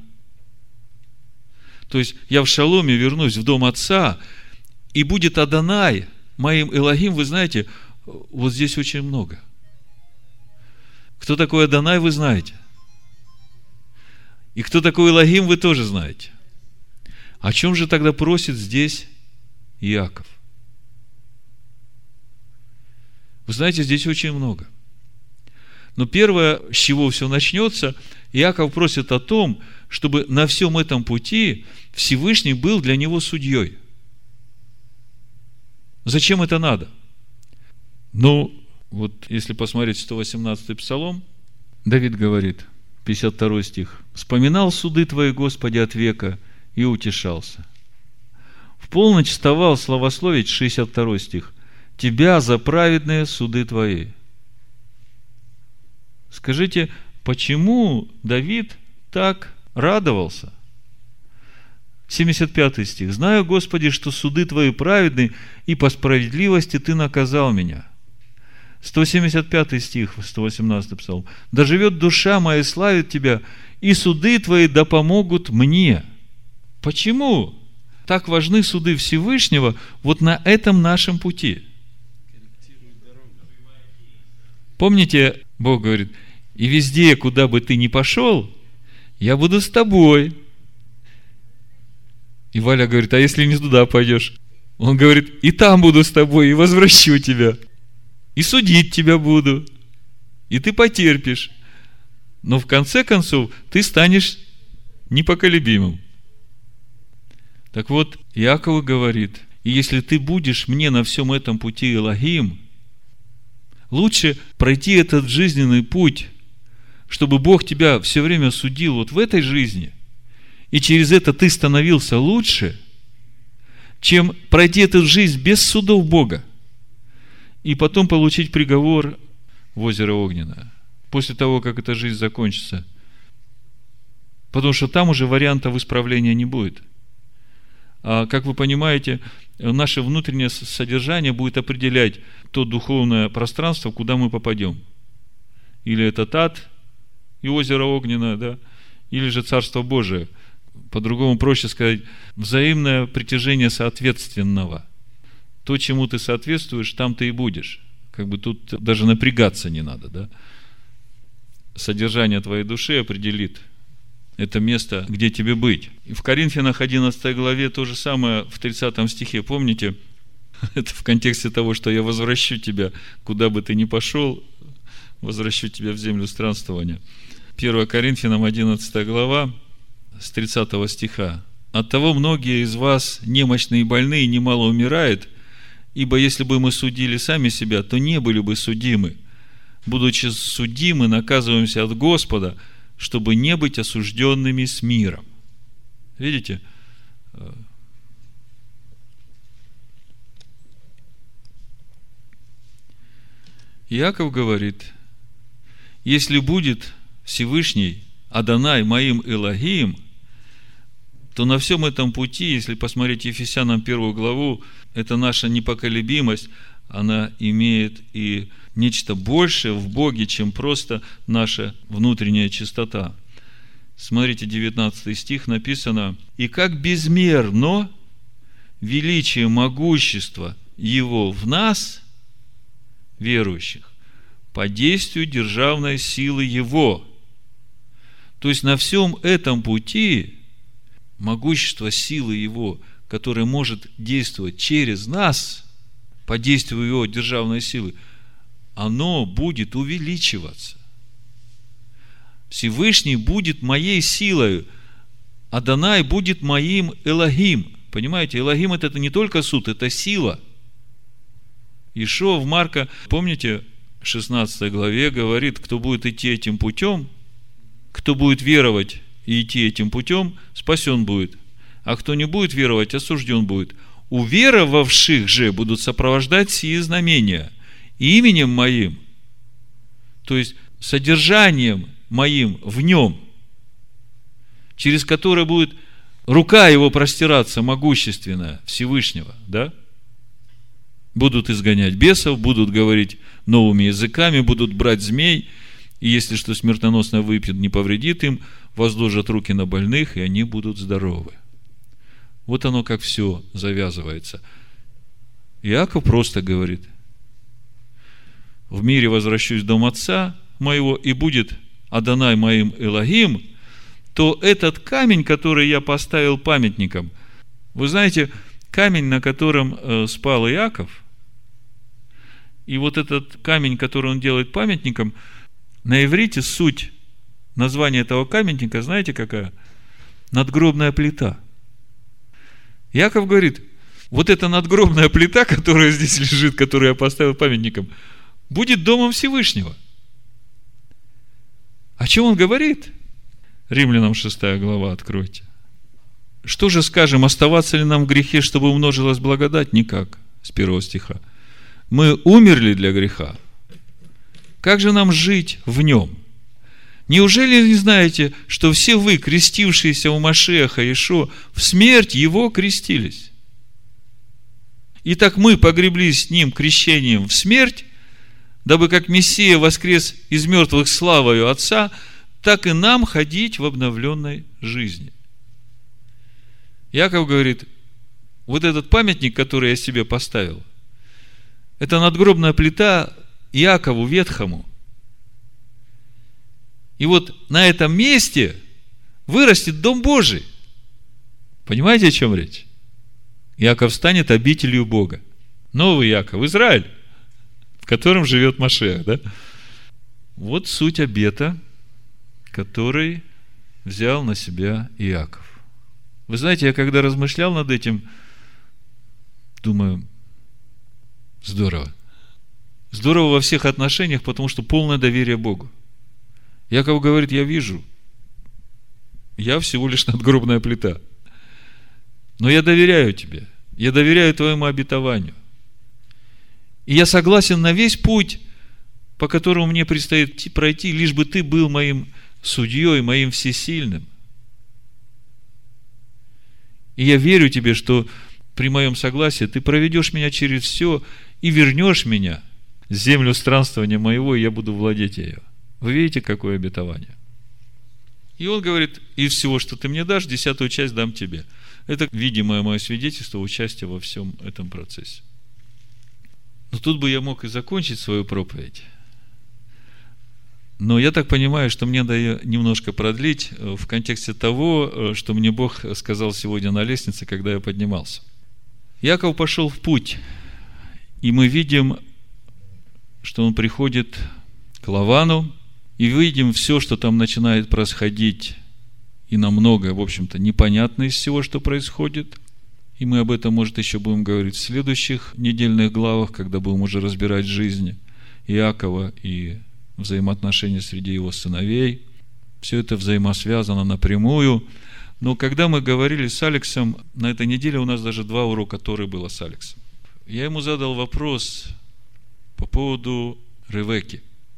То есть, я в шаломе вернусь в дом отца, и будет Адонай моим Элохим. Вы знаете, вот здесь очень много. Кто такой Адонай, вы знаете. И кто такой Элохим, вы тоже знаете. О чем же тогда просит здесь Иаков? Вы знаете, здесь очень много. Но первое, с чего все начнется, Иаков просит о том, чтобы на всем этом пути Всевышний был для него судьей. Зачем это надо? Ну, вот если посмотреть сто восемнадцатый псалом, Давид говорит: пятьдесят второй стих. «Вспоминал суды Твои, Господи, от века, и утешался». В полночь вставал славословить, шестьдесят второй стих. «Тебя за праведные суды Твои». Скажите, почему Давид так радовался? семьдесят пятый стих. «Знаю, Господи, что суды Твои праведны, и по справедливости Ты наказал меня». сто семьдесят пятый стих, сто восемнадцатый псалм. «Да живет душа моя и славит Тебя, и суды Твои да помогут мне». Почему так важны суды Всевышнего вот на этом нашем пути? Помните, Бог говорит: «И везде, куда бы ты ни пошел, я буду с тобой». И Валя говорит: «А если не туда пойдешь?» Он говорит: «И там буду с тобой, и возвращу тебя, и судить тебя буду, и ты потерпишь, но в конце концов ты станешь непоколебимым». Так вот, Иаков говорит: «И если ты будешь мне на всем этом пути Элохим, лучше пройти этот жизненный путь, чтобы Бог тебя все время судил вот в этой жизни, и через это ты становился лучше, чем пройти эту жизнь без судов Бога и потом получить приговор в озеро Огненное, после того, как эта жизнь закончится. Потому что там уже вариантов исправления не будет. А, как вы понимаете, наше внутреннее содержание будет определять то духовное пространство, куда мы попадем. Или это ад и озеро Огненное, да? Или же Царство Божие. По-другому проще сказать, взаимное притяжение соответственного. То, чему ты соответствуешь, там ты и будешь. Как бы тут даже напрягаться не надо, да? Содержание твоей души определит это место, где тебе быть. И в Коринфянах одиннадцатой главе то же самое в тридцатом стихе. Помните? Это в контексте того, что я возвращу тебя, куда бы ты ни пошел, возвращу тебя в землю странствования. первое Коринфянам одиннадцатая глава, с тридцатого стиха. «Оттого многие из вас немощные и больные немало умирают, ибо если бы мы судили сами себя, то не были бы судимы. Будучи судимы, наказываемся от Господа, чтобы не быть осужденными с миром». Видите? Иаков говорит: если будет Всевышний Адонай моим Элохим, то на всем этом пути, если посмотреть Ефесянам первую главу, это наша непоколебимость, она имеет и нечто большее в Боге, чем просто наша внутренняя чистота. Смотрите, девятнадцатый стих написано: «И как безмерно величие могущества Его в нас, верующих, по действию державной силы Его». То есть на всем этом пути могущество силы Его, которое может действовать через нас, по действию Его державной силы, оно будет увеличиваться. Всевышний будет моей силой, Адонай будет моим Элохим. Понимаете, Элохим это не только суд, это сила. Ишуа в Марка, помните, в шестнадцатой главе говорит: кто будет идти этим путем, кто будет веровать и идти этим путем, спасен будет. А кто не будет веровать, осужден будет. Уверовавших же будут сопровождать сии знамения именем моим, то есть содержанием моим в нем, через которое будет рука его простираться, могущественная, Всевышнего, да? Будут изгонять бесов, будут говорить новыми языками, будут брать змей, и если что смертоносное выпьют, не повредит им, возложат руки на больных, и они будут здоровы. Вот оно как все завязывается. Иаков просто говорит: в мире возвращусь в дом отца моего, и будет Адонай моим Элохим, то этот камень, который я поставил памятником, вы знаете, камень, на котором э, спал Иаков, и вот этот камень, который он делает памятником, на иврите суть названия этого памятника, знаете какая? Надгробная плита. Иаков говорит: вот эта надгробная плита, которая здесь лежит, которую я поставил памятником, будет домом Всевышнего. О чем он говорит? Римлянам шестая глава, откройте. Что же скажем, оставаться ли нам в грехе, чтобы умножилась благодать? Никак, с первого стиха. Мы умерли для греха. Как же нам жить в нем? Неужели не знаете, что все вы, крестившиеся у Машиаха Иешуа, в смерть его крестились? Итак, мы погреблись с ним крещением в смерть, дабы как Мессия воскрес из мертвых славою Отца, так и нам ходить в обновленной жизни. Яков говорит, вот этот памятник, который я себе поставил, это надгробная плита Иакову Ветхому. И вот на этом месте вырастет Дом Божий. Понимаете, о чем речь? Иаков станет обителью Бога. Новый Иаков, Израиль, в котором живет Машиах, да? Вот суть обета, который взял на себя Иаков. Вы знаете, я когда размышлял над этим, думаю, здорово. Здорово во всех отношениях, потому что полное доверие Богу. Яков говорит, я вижу, я всего лишь надгробная плита. Но я доверяю тебе, я доверяю твоему обетованию. И я согласен на весь путь, по которому мне предстоит пройти, лишь бы ты был моим судьей, моим всесильным. И я верю тебе, что при моем согласии ты проведешь меня через все и вернешь меня в землю странствования моего, и я буду владеть ею. Вы видите, какое обетование? И он говорит, из всего, что ты мне дашь, десятую часть дам тебе. Это видимое мое свидетельство участия во всем этом процессе. Но тут бы я мог и закончить свою проповедь. Но я так понимаю, что мне надо немножко продлить в контексте того, что мне Бог сказал сегодня на лестнице, когда я поднимался. Яков пошел в путь, и мы видим, что он приходит к Лавану, и видим все, что там начинает происходить, и намного, в общем-то, непонятно из всего, что происходит. И мы об этом, может, еще будем говорить в следующих недельных главах, когда будем уже разбирать жизнь Иакова и взаимоотношения среди его сыновей. Все это взаимосвязано напрямую. Но когда мы говорили с Алексом, на этой неделе у нас даже два урока Торы было с Алексом. Я ему задал вопрос по поводу Ревекки,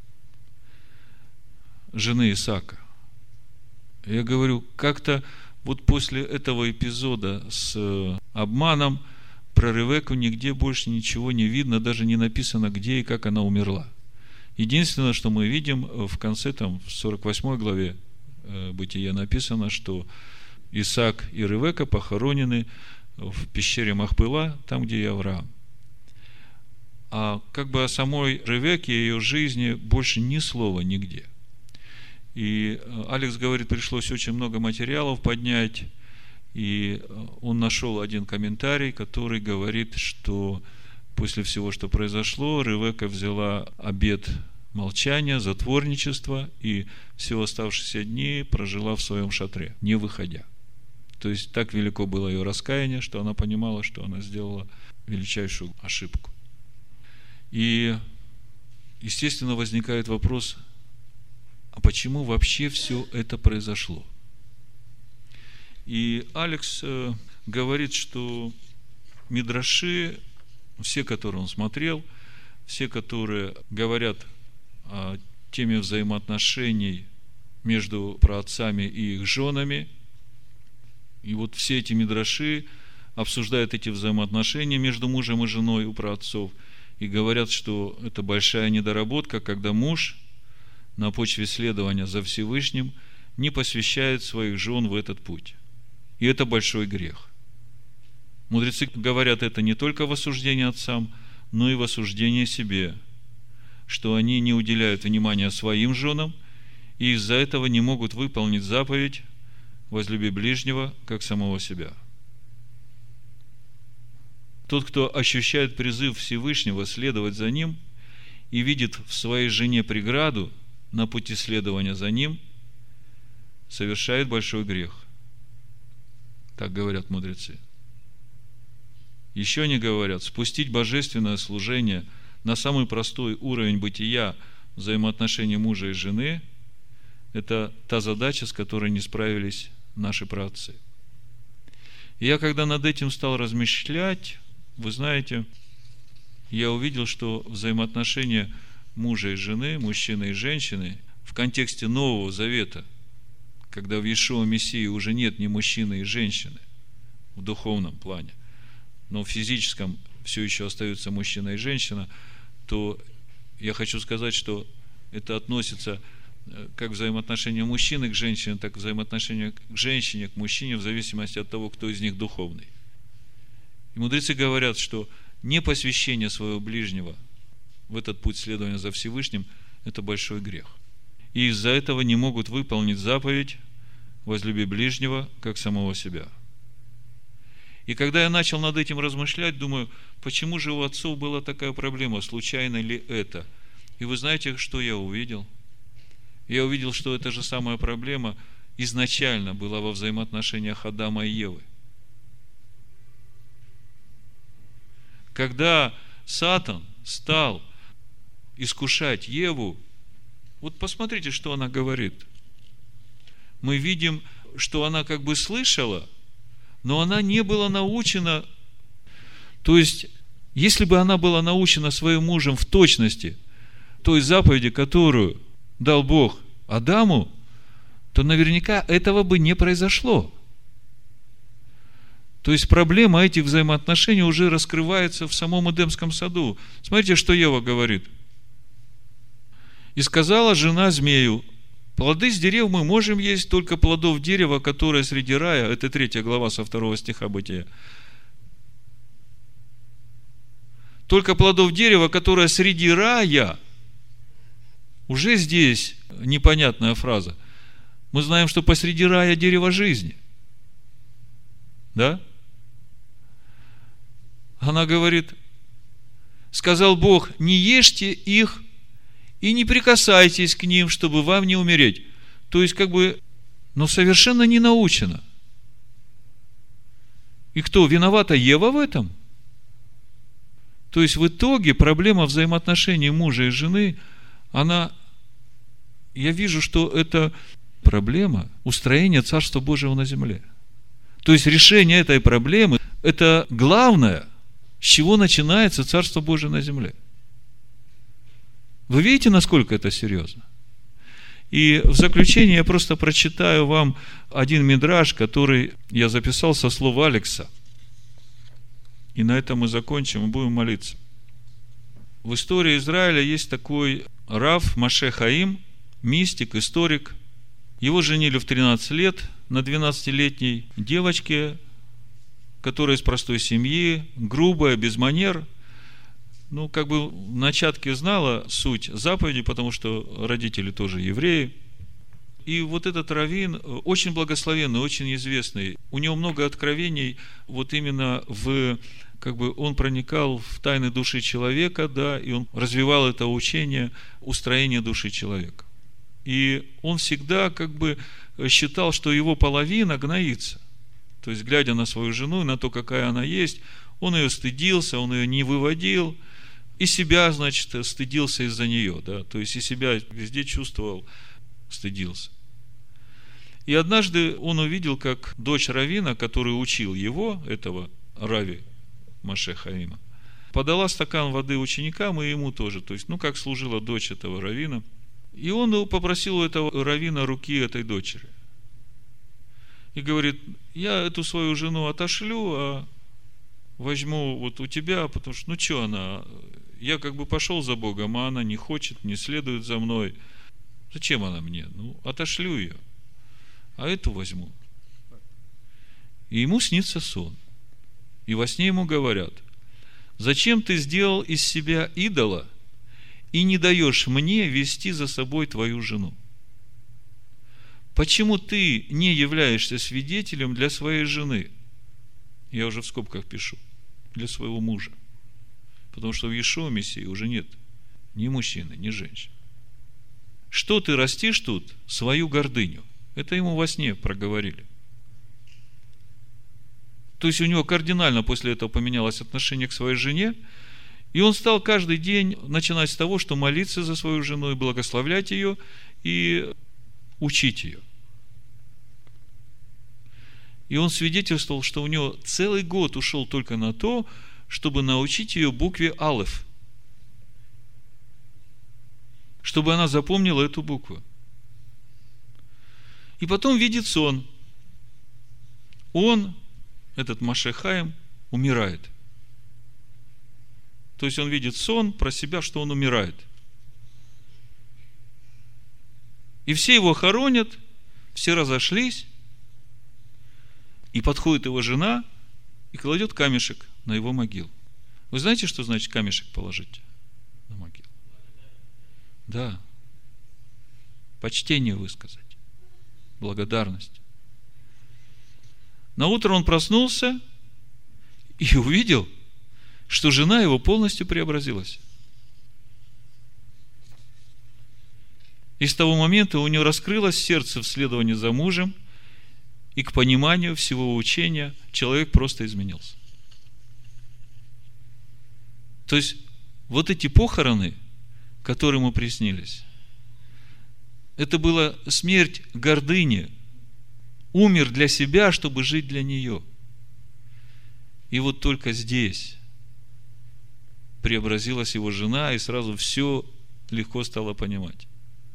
жены Исаака. Я говорю, как-то вот после этого эпизода с обманом про Ревекку нигде больше ничего не видно, даже не написано, где и как она умерла. Единственное, что мы видим в конце, там, в сорок восьмой главе Бытия написано, что Исаак и Ревекка похоронены в пещере Махпела, там, где и Авраам. А как бы о самой Ревекке и ее жизни больше ни слова нигде. И Алекс говорит, пришлось очень много материалов поднять, и он нашел один комментарий, который говорит, что после всего, что произошло, Ревекка взяла обет молчания, затворничества, и все оставшиеся дни прожила в своем шатре, не выходя. То есть так велико было ее раскаяние, что она понимала, что она сделала величайшую ошибку. И, естественно, возникает вопрос, а почему вообще все это произошло? И Алекс э, говорит, что мидраши, все, которые он смотрел, все, которые говорят о теме взаимоотношений между праотцами и их женами, и вот все эти мидраши обсуждают эти взаимоотношения между мужем и женой у праотцов и говорят, что это большая недоработка, когда муж на почве следования за Всевышним не посвящает своих жен в этот путь. И это большой грех. Мудрецы говорят это не только в осуждении отцам, но и в осуждении себе, что они не уделяют внимания своим женам и из-за этого не могут выполнить заповедь «возлюби ближнего, как самого себя». Тот, кто ощущает призыв Всевышнего следовать за ним и видит в своей жене преграду на пути следования за ним, совершает большой грех. Так говорят мудрецы. Еще они говорят, спустить божественное служение на самый простой уровень бытия взаимоотношений мужа и жены, Это та задача, с которой не справились наши праотцы. И я, когда над этим стал размышлять, вы знаете, я увидел, что взаимоотношения мужа и жены, мужчины и женщины в контексте Нового Завета, когда в Иешуа Мессии уже нет ни мужчины и женщины в духовном плане, но в физическом все еще остаются мужчина и женщина, то я хочу сказать, что это относится как взаимоотношения мужчины к женщине, так и взаимоотношения к женщине, к мужчине, в зависимости от того, кто из них духовный. И мудрецы говорят, что непосвящение своего ближнего в этот путь следования за Всевышним – это большой грех. И из-за этого не могут выполнить заповедь «возлюби ближнего, как самого себя». И когда я начал над этим размышлять, думаю, почему же у отцов была такая проблема, случайно ли это? И вы знаете, что я увидел? Я увидел, что эта же самая проблема изначально была во взаимоотношениях Адама и Евы. Когда Сатан стал искушать Еву, вот посмотрите, что она говорит. Мы видим, что она как бы слышала, но она не была научена. То есть, если бы она была научена своим мужем в точности той заповеди, которую дал Бог Адаму, то наверняка этого бы не произошло. То есть проблема этих взаимоотношений уже раскрывается в самом Эдемском саду. Смотрите, что Ева говорит. «И сказала жена змею: плоды с дерев мы можем есть, только плодов дерева, которое среди рая». Это третья глава со второго стиха Бытия. «Только плодов дерева, которое среди рая». Уже здесь непонятная фраза. Мы знаем, что посреди рая дерево жизни. Да? Она говорит: сказал Бог: не ешьте их и не прикасайтесь к ним, чтобы вам не умереть. То есть, как бы, но совершенно не научена. И кто? Виновата Ева в этом? То есть, в итоге проблема взаимоотношений мужа и жены, она, я вижу, что это проблема устроения Царства Божьего на земле. То есть, решение этой проблемы – это главное, с чего начинается Царство Божие на земле. Вы видите, насколько это серьезно? И в заключение я просто прочитаю вам один мидраш, который я записал со слов Алекса. И на этом мы закончим и будем молиться. В истории Израиля есть такой Рав Моше Хаим, мистик, историк. Его женили в тринадцать лет на двенадцатилетней девочке, которая из простой семьи, грубая, без манер. Ну, как бы в начатке знала суть заповеди, потому что родители тоже евреи. И вот этот раввин очень благословенный, очень известный. У него много откровений, вот именно в, как бы он проникал в тайны души человека, да, и он развивал это учение устроения души человека. И он всегда как бы считал, что его половина гноится. То есть, глядя на свою жену и на то, какая она есть, он ее стыдился, он ее не выводил, и себя, значит, стыдился из-за нее, да, то есть и себя везде чувствовал, стыдился. И однажды он увидел, как дочь раввина, который учил его, этого Рави Моше Хаима, подала стакан воды ученикам и ему тоже, то есть, ну, как служила дочь этого раввина. И он попросил у этого раввина руки этой дочери. И говорит: я эту свою жену отошлю, а возьму вот у тебя, потому что, ну, что она, я как бы пошел за Богом, а она не хочет, не следует за мной. Зачем она мне? Ну, отошлю ее, а эту возьму. И ему снится сон. И во сне ему говорят: зачем ты сделал из себя идола и не даешь мне вести за собой твою жену? Почему ты не являешься свидетелем для своей жены? Я уже в скобках пишу. Для своего мужа. Потому что в Иешуа Мессии уже нет ни мужчины, ни женщины. Что ты растишь тут? Свою гордыню. Это ему во сне проговорили. То есть у него кардинально после этого поменялось отношение к своей жене, и он стал каждый день начинать с того, что молиться за свою жену и благословлять ее, и учить ее. И он свидетельствовал, что у него целый год ушел только на то, чтобы научить ее букве Алеф, чтобы она запомнила эту букву. И потом видит сон. Он, этот Моше Хаим, умирает. То есть он видит сон про себя, что он умирает. И все его хоронят, все разошлись, и подходит его жена и кладет камешек на его могилу. Вы знаете, что значит камешек положить на могилу? Да. Почтение высказать. Благодарность. Наутро он проснулся и увидел, что жена его полностью преобразилась. И с того момента у него раскрылось сердце в следовании за мужем, и к пониманию всего учения человек просто изменился. То есть, вот эти похороны, которые ему приснились, это была смерть гордыни. Умер для себя, чтобы жить для нее. И вот только здесь преобразилась его жена, и сразу все легко стало понимать.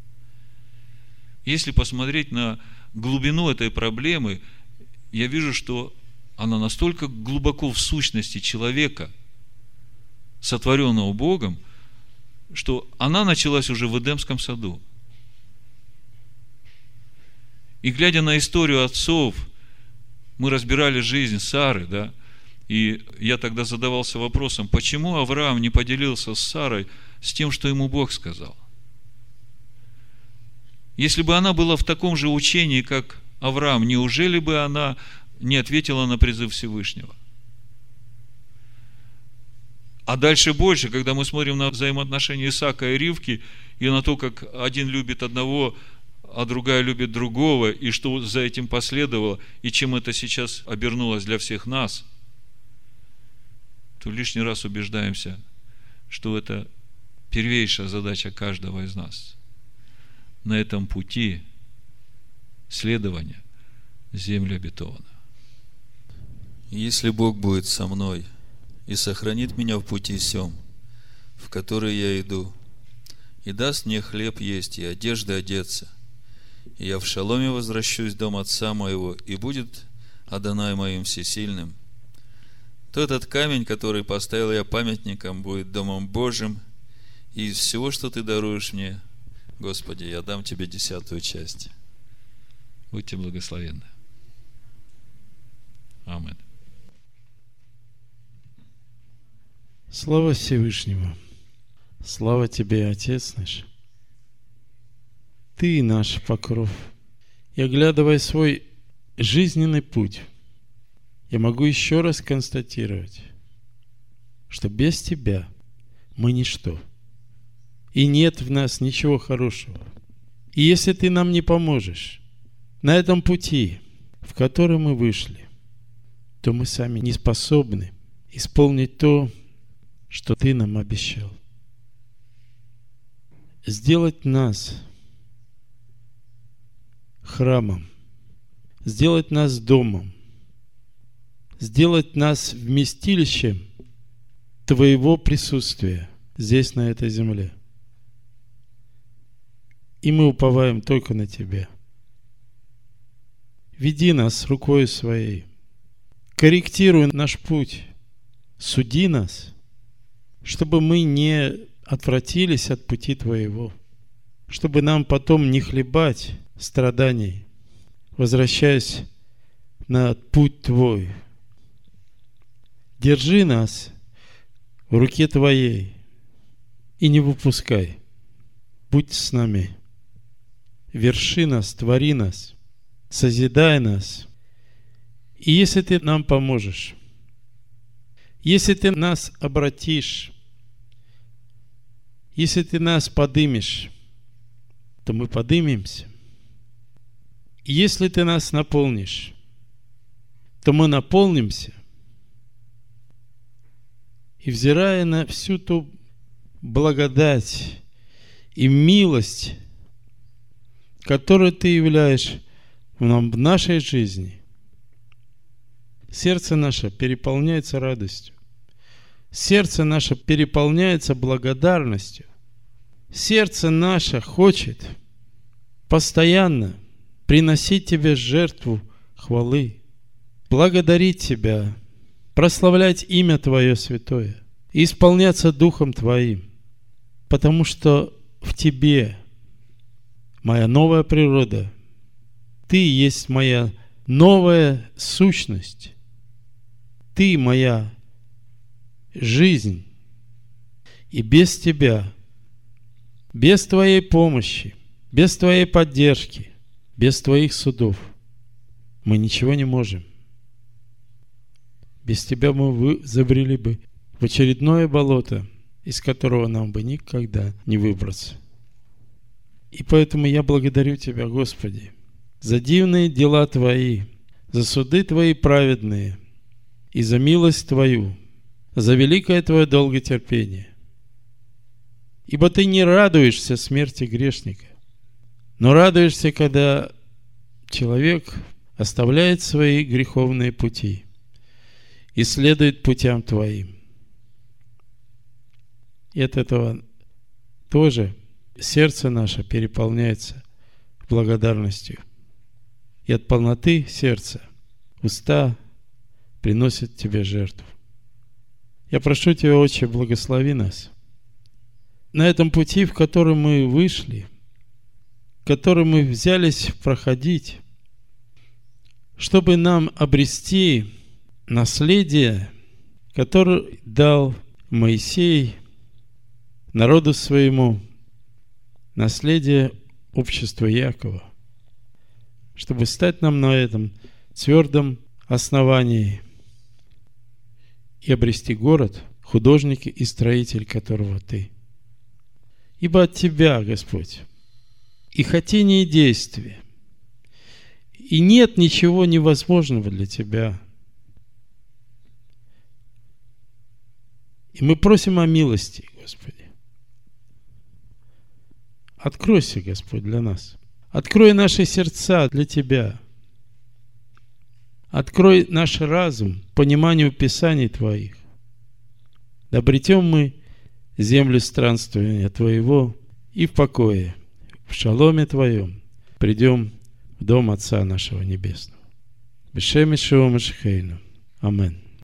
Если посмотреть на глубину этой проблемы, я вижу, что она настолько глубоко в сущности человека, сотворенного Богом, что она началась уже в Эдемском саду. И глядя на историю отцов, мы разбирали жизнь Сары, да, и я тогда задавался вопросом, почему Авраам не поделился с Сарой с тем, что ему Бог сказал? Если бы она была в таком же учении, как Авраам, неужели бы она не ответила на призыв Всевышнего? А дальше больше, когда мы смотрим на взаимоотношения Исаака и Ривки, и на то, как один любит одного, а другая любит другого, и что за этим последовало, и чем это сейчас обернулось для всех нас, то лишний раз убеждаемся, что это первейшая задача каждого из нас на этом пути следования земли обетованной. Если Бог будет со мной и сохранит меня в пути сем, в который я иду, и даст мне хлеб есть и одежды одеться, и я в шаломе возвращусь в дом отца моего, и будет Адонай моим всесильным, то этот камень, который поставил я памятником, будет домом Божьим, и из всего, что ты даруешь мне, Господи, я дам тебе десятую часть. Будьте благословенны. Аминь. Слава Всевышнему! Слава Тебе, Отец наш! Ты наш покров. И оглядывая свой жизненный путь, я могу еще раз констатировать, что без Тебя мы ничто. И нет в нас ничего хорошего. И если Ты нам не поможешь на этом пути, в который мы вышли, то мы сами не способны исполнить то, что Ты нам обещал. Сделать нас храмом, сделать нас домом, сделать нас вместилищем Твоего присутствия здесь, на этой земле. И мы уповаем только на Тебя. Веди нас рукой Своей, корректируй наш путь, суди нас, чтобы мы не отвратились от пути Твоего, чтобы нам потом не хлебать страданий, возвращаясь на путь Твой. Держи нас в руке Твоей и не выпускай. Будь с нами. Верши нас, твори нас, созидай нас. И если Ты нам поможешь, если Ты нас обратишь, если Ты нас подымешь, то мы подымемся. И если Ты нас наполнишь, то мы наполнимся. И взирая на всю ту благодать и милость, которую Ты являешь в нам в нашей жизни, сердце наше переполняется радостью. Сердце наше переполняется благодарностью. Сердце наше хочет постоянно приносить Тебе жертву хвалы, благодарить Тебя, прославлять имя Твое святое и исполняться Духом Твоим, потому что в Тебе моя новая природа, Ты есть моя новая сущность, Ты моя жизнь, и без Тебя, без Твоей помощи, без Твоей поддержки, без Твоих судов мы ничего не можем. Без Тебя мы забрели бы в очередное болото, из которого нам бы никогда не выбраться. И поэтому я благодарю Тебя, Господи, за дивные дела Твои, за суды Твои праведные и за милость Твою, за великое Твое долготерпение. Ибо Ты не радуешься смерти грешника, но радуешься, когда человек оставляет свои греховные пути и следует путям Твоим. И от этого тоже сердце наше переполняется благодарностью. И от полноты сердца уста приносят Тебе жертву. Я прошу Тебя, Отче, благослови нас на этом пути, в котором мы вышли, в котором мы взялись проходить, чтобы нам обрести наследие, которое дал Моисей народу своему, наследие общества Якова, чтобы стать нам на этом твердом основании и обрести город, художник и строитель которого Ты. Ибо от Тебя, Господь, и хотение, и действие, и нет ничего невозможного для Тебя. И мы просим о милости, Господи. Откройся, Господь, для нас. Открой наши сердца для Тебя. Открой наш разум пониманию Писаний Твоих. Да обретем мы землю странствования Твоего и в покое, в шаломе Твоем придем в дом Отца нашего Небесного. Бешем Ишуа Машихейну. Амин.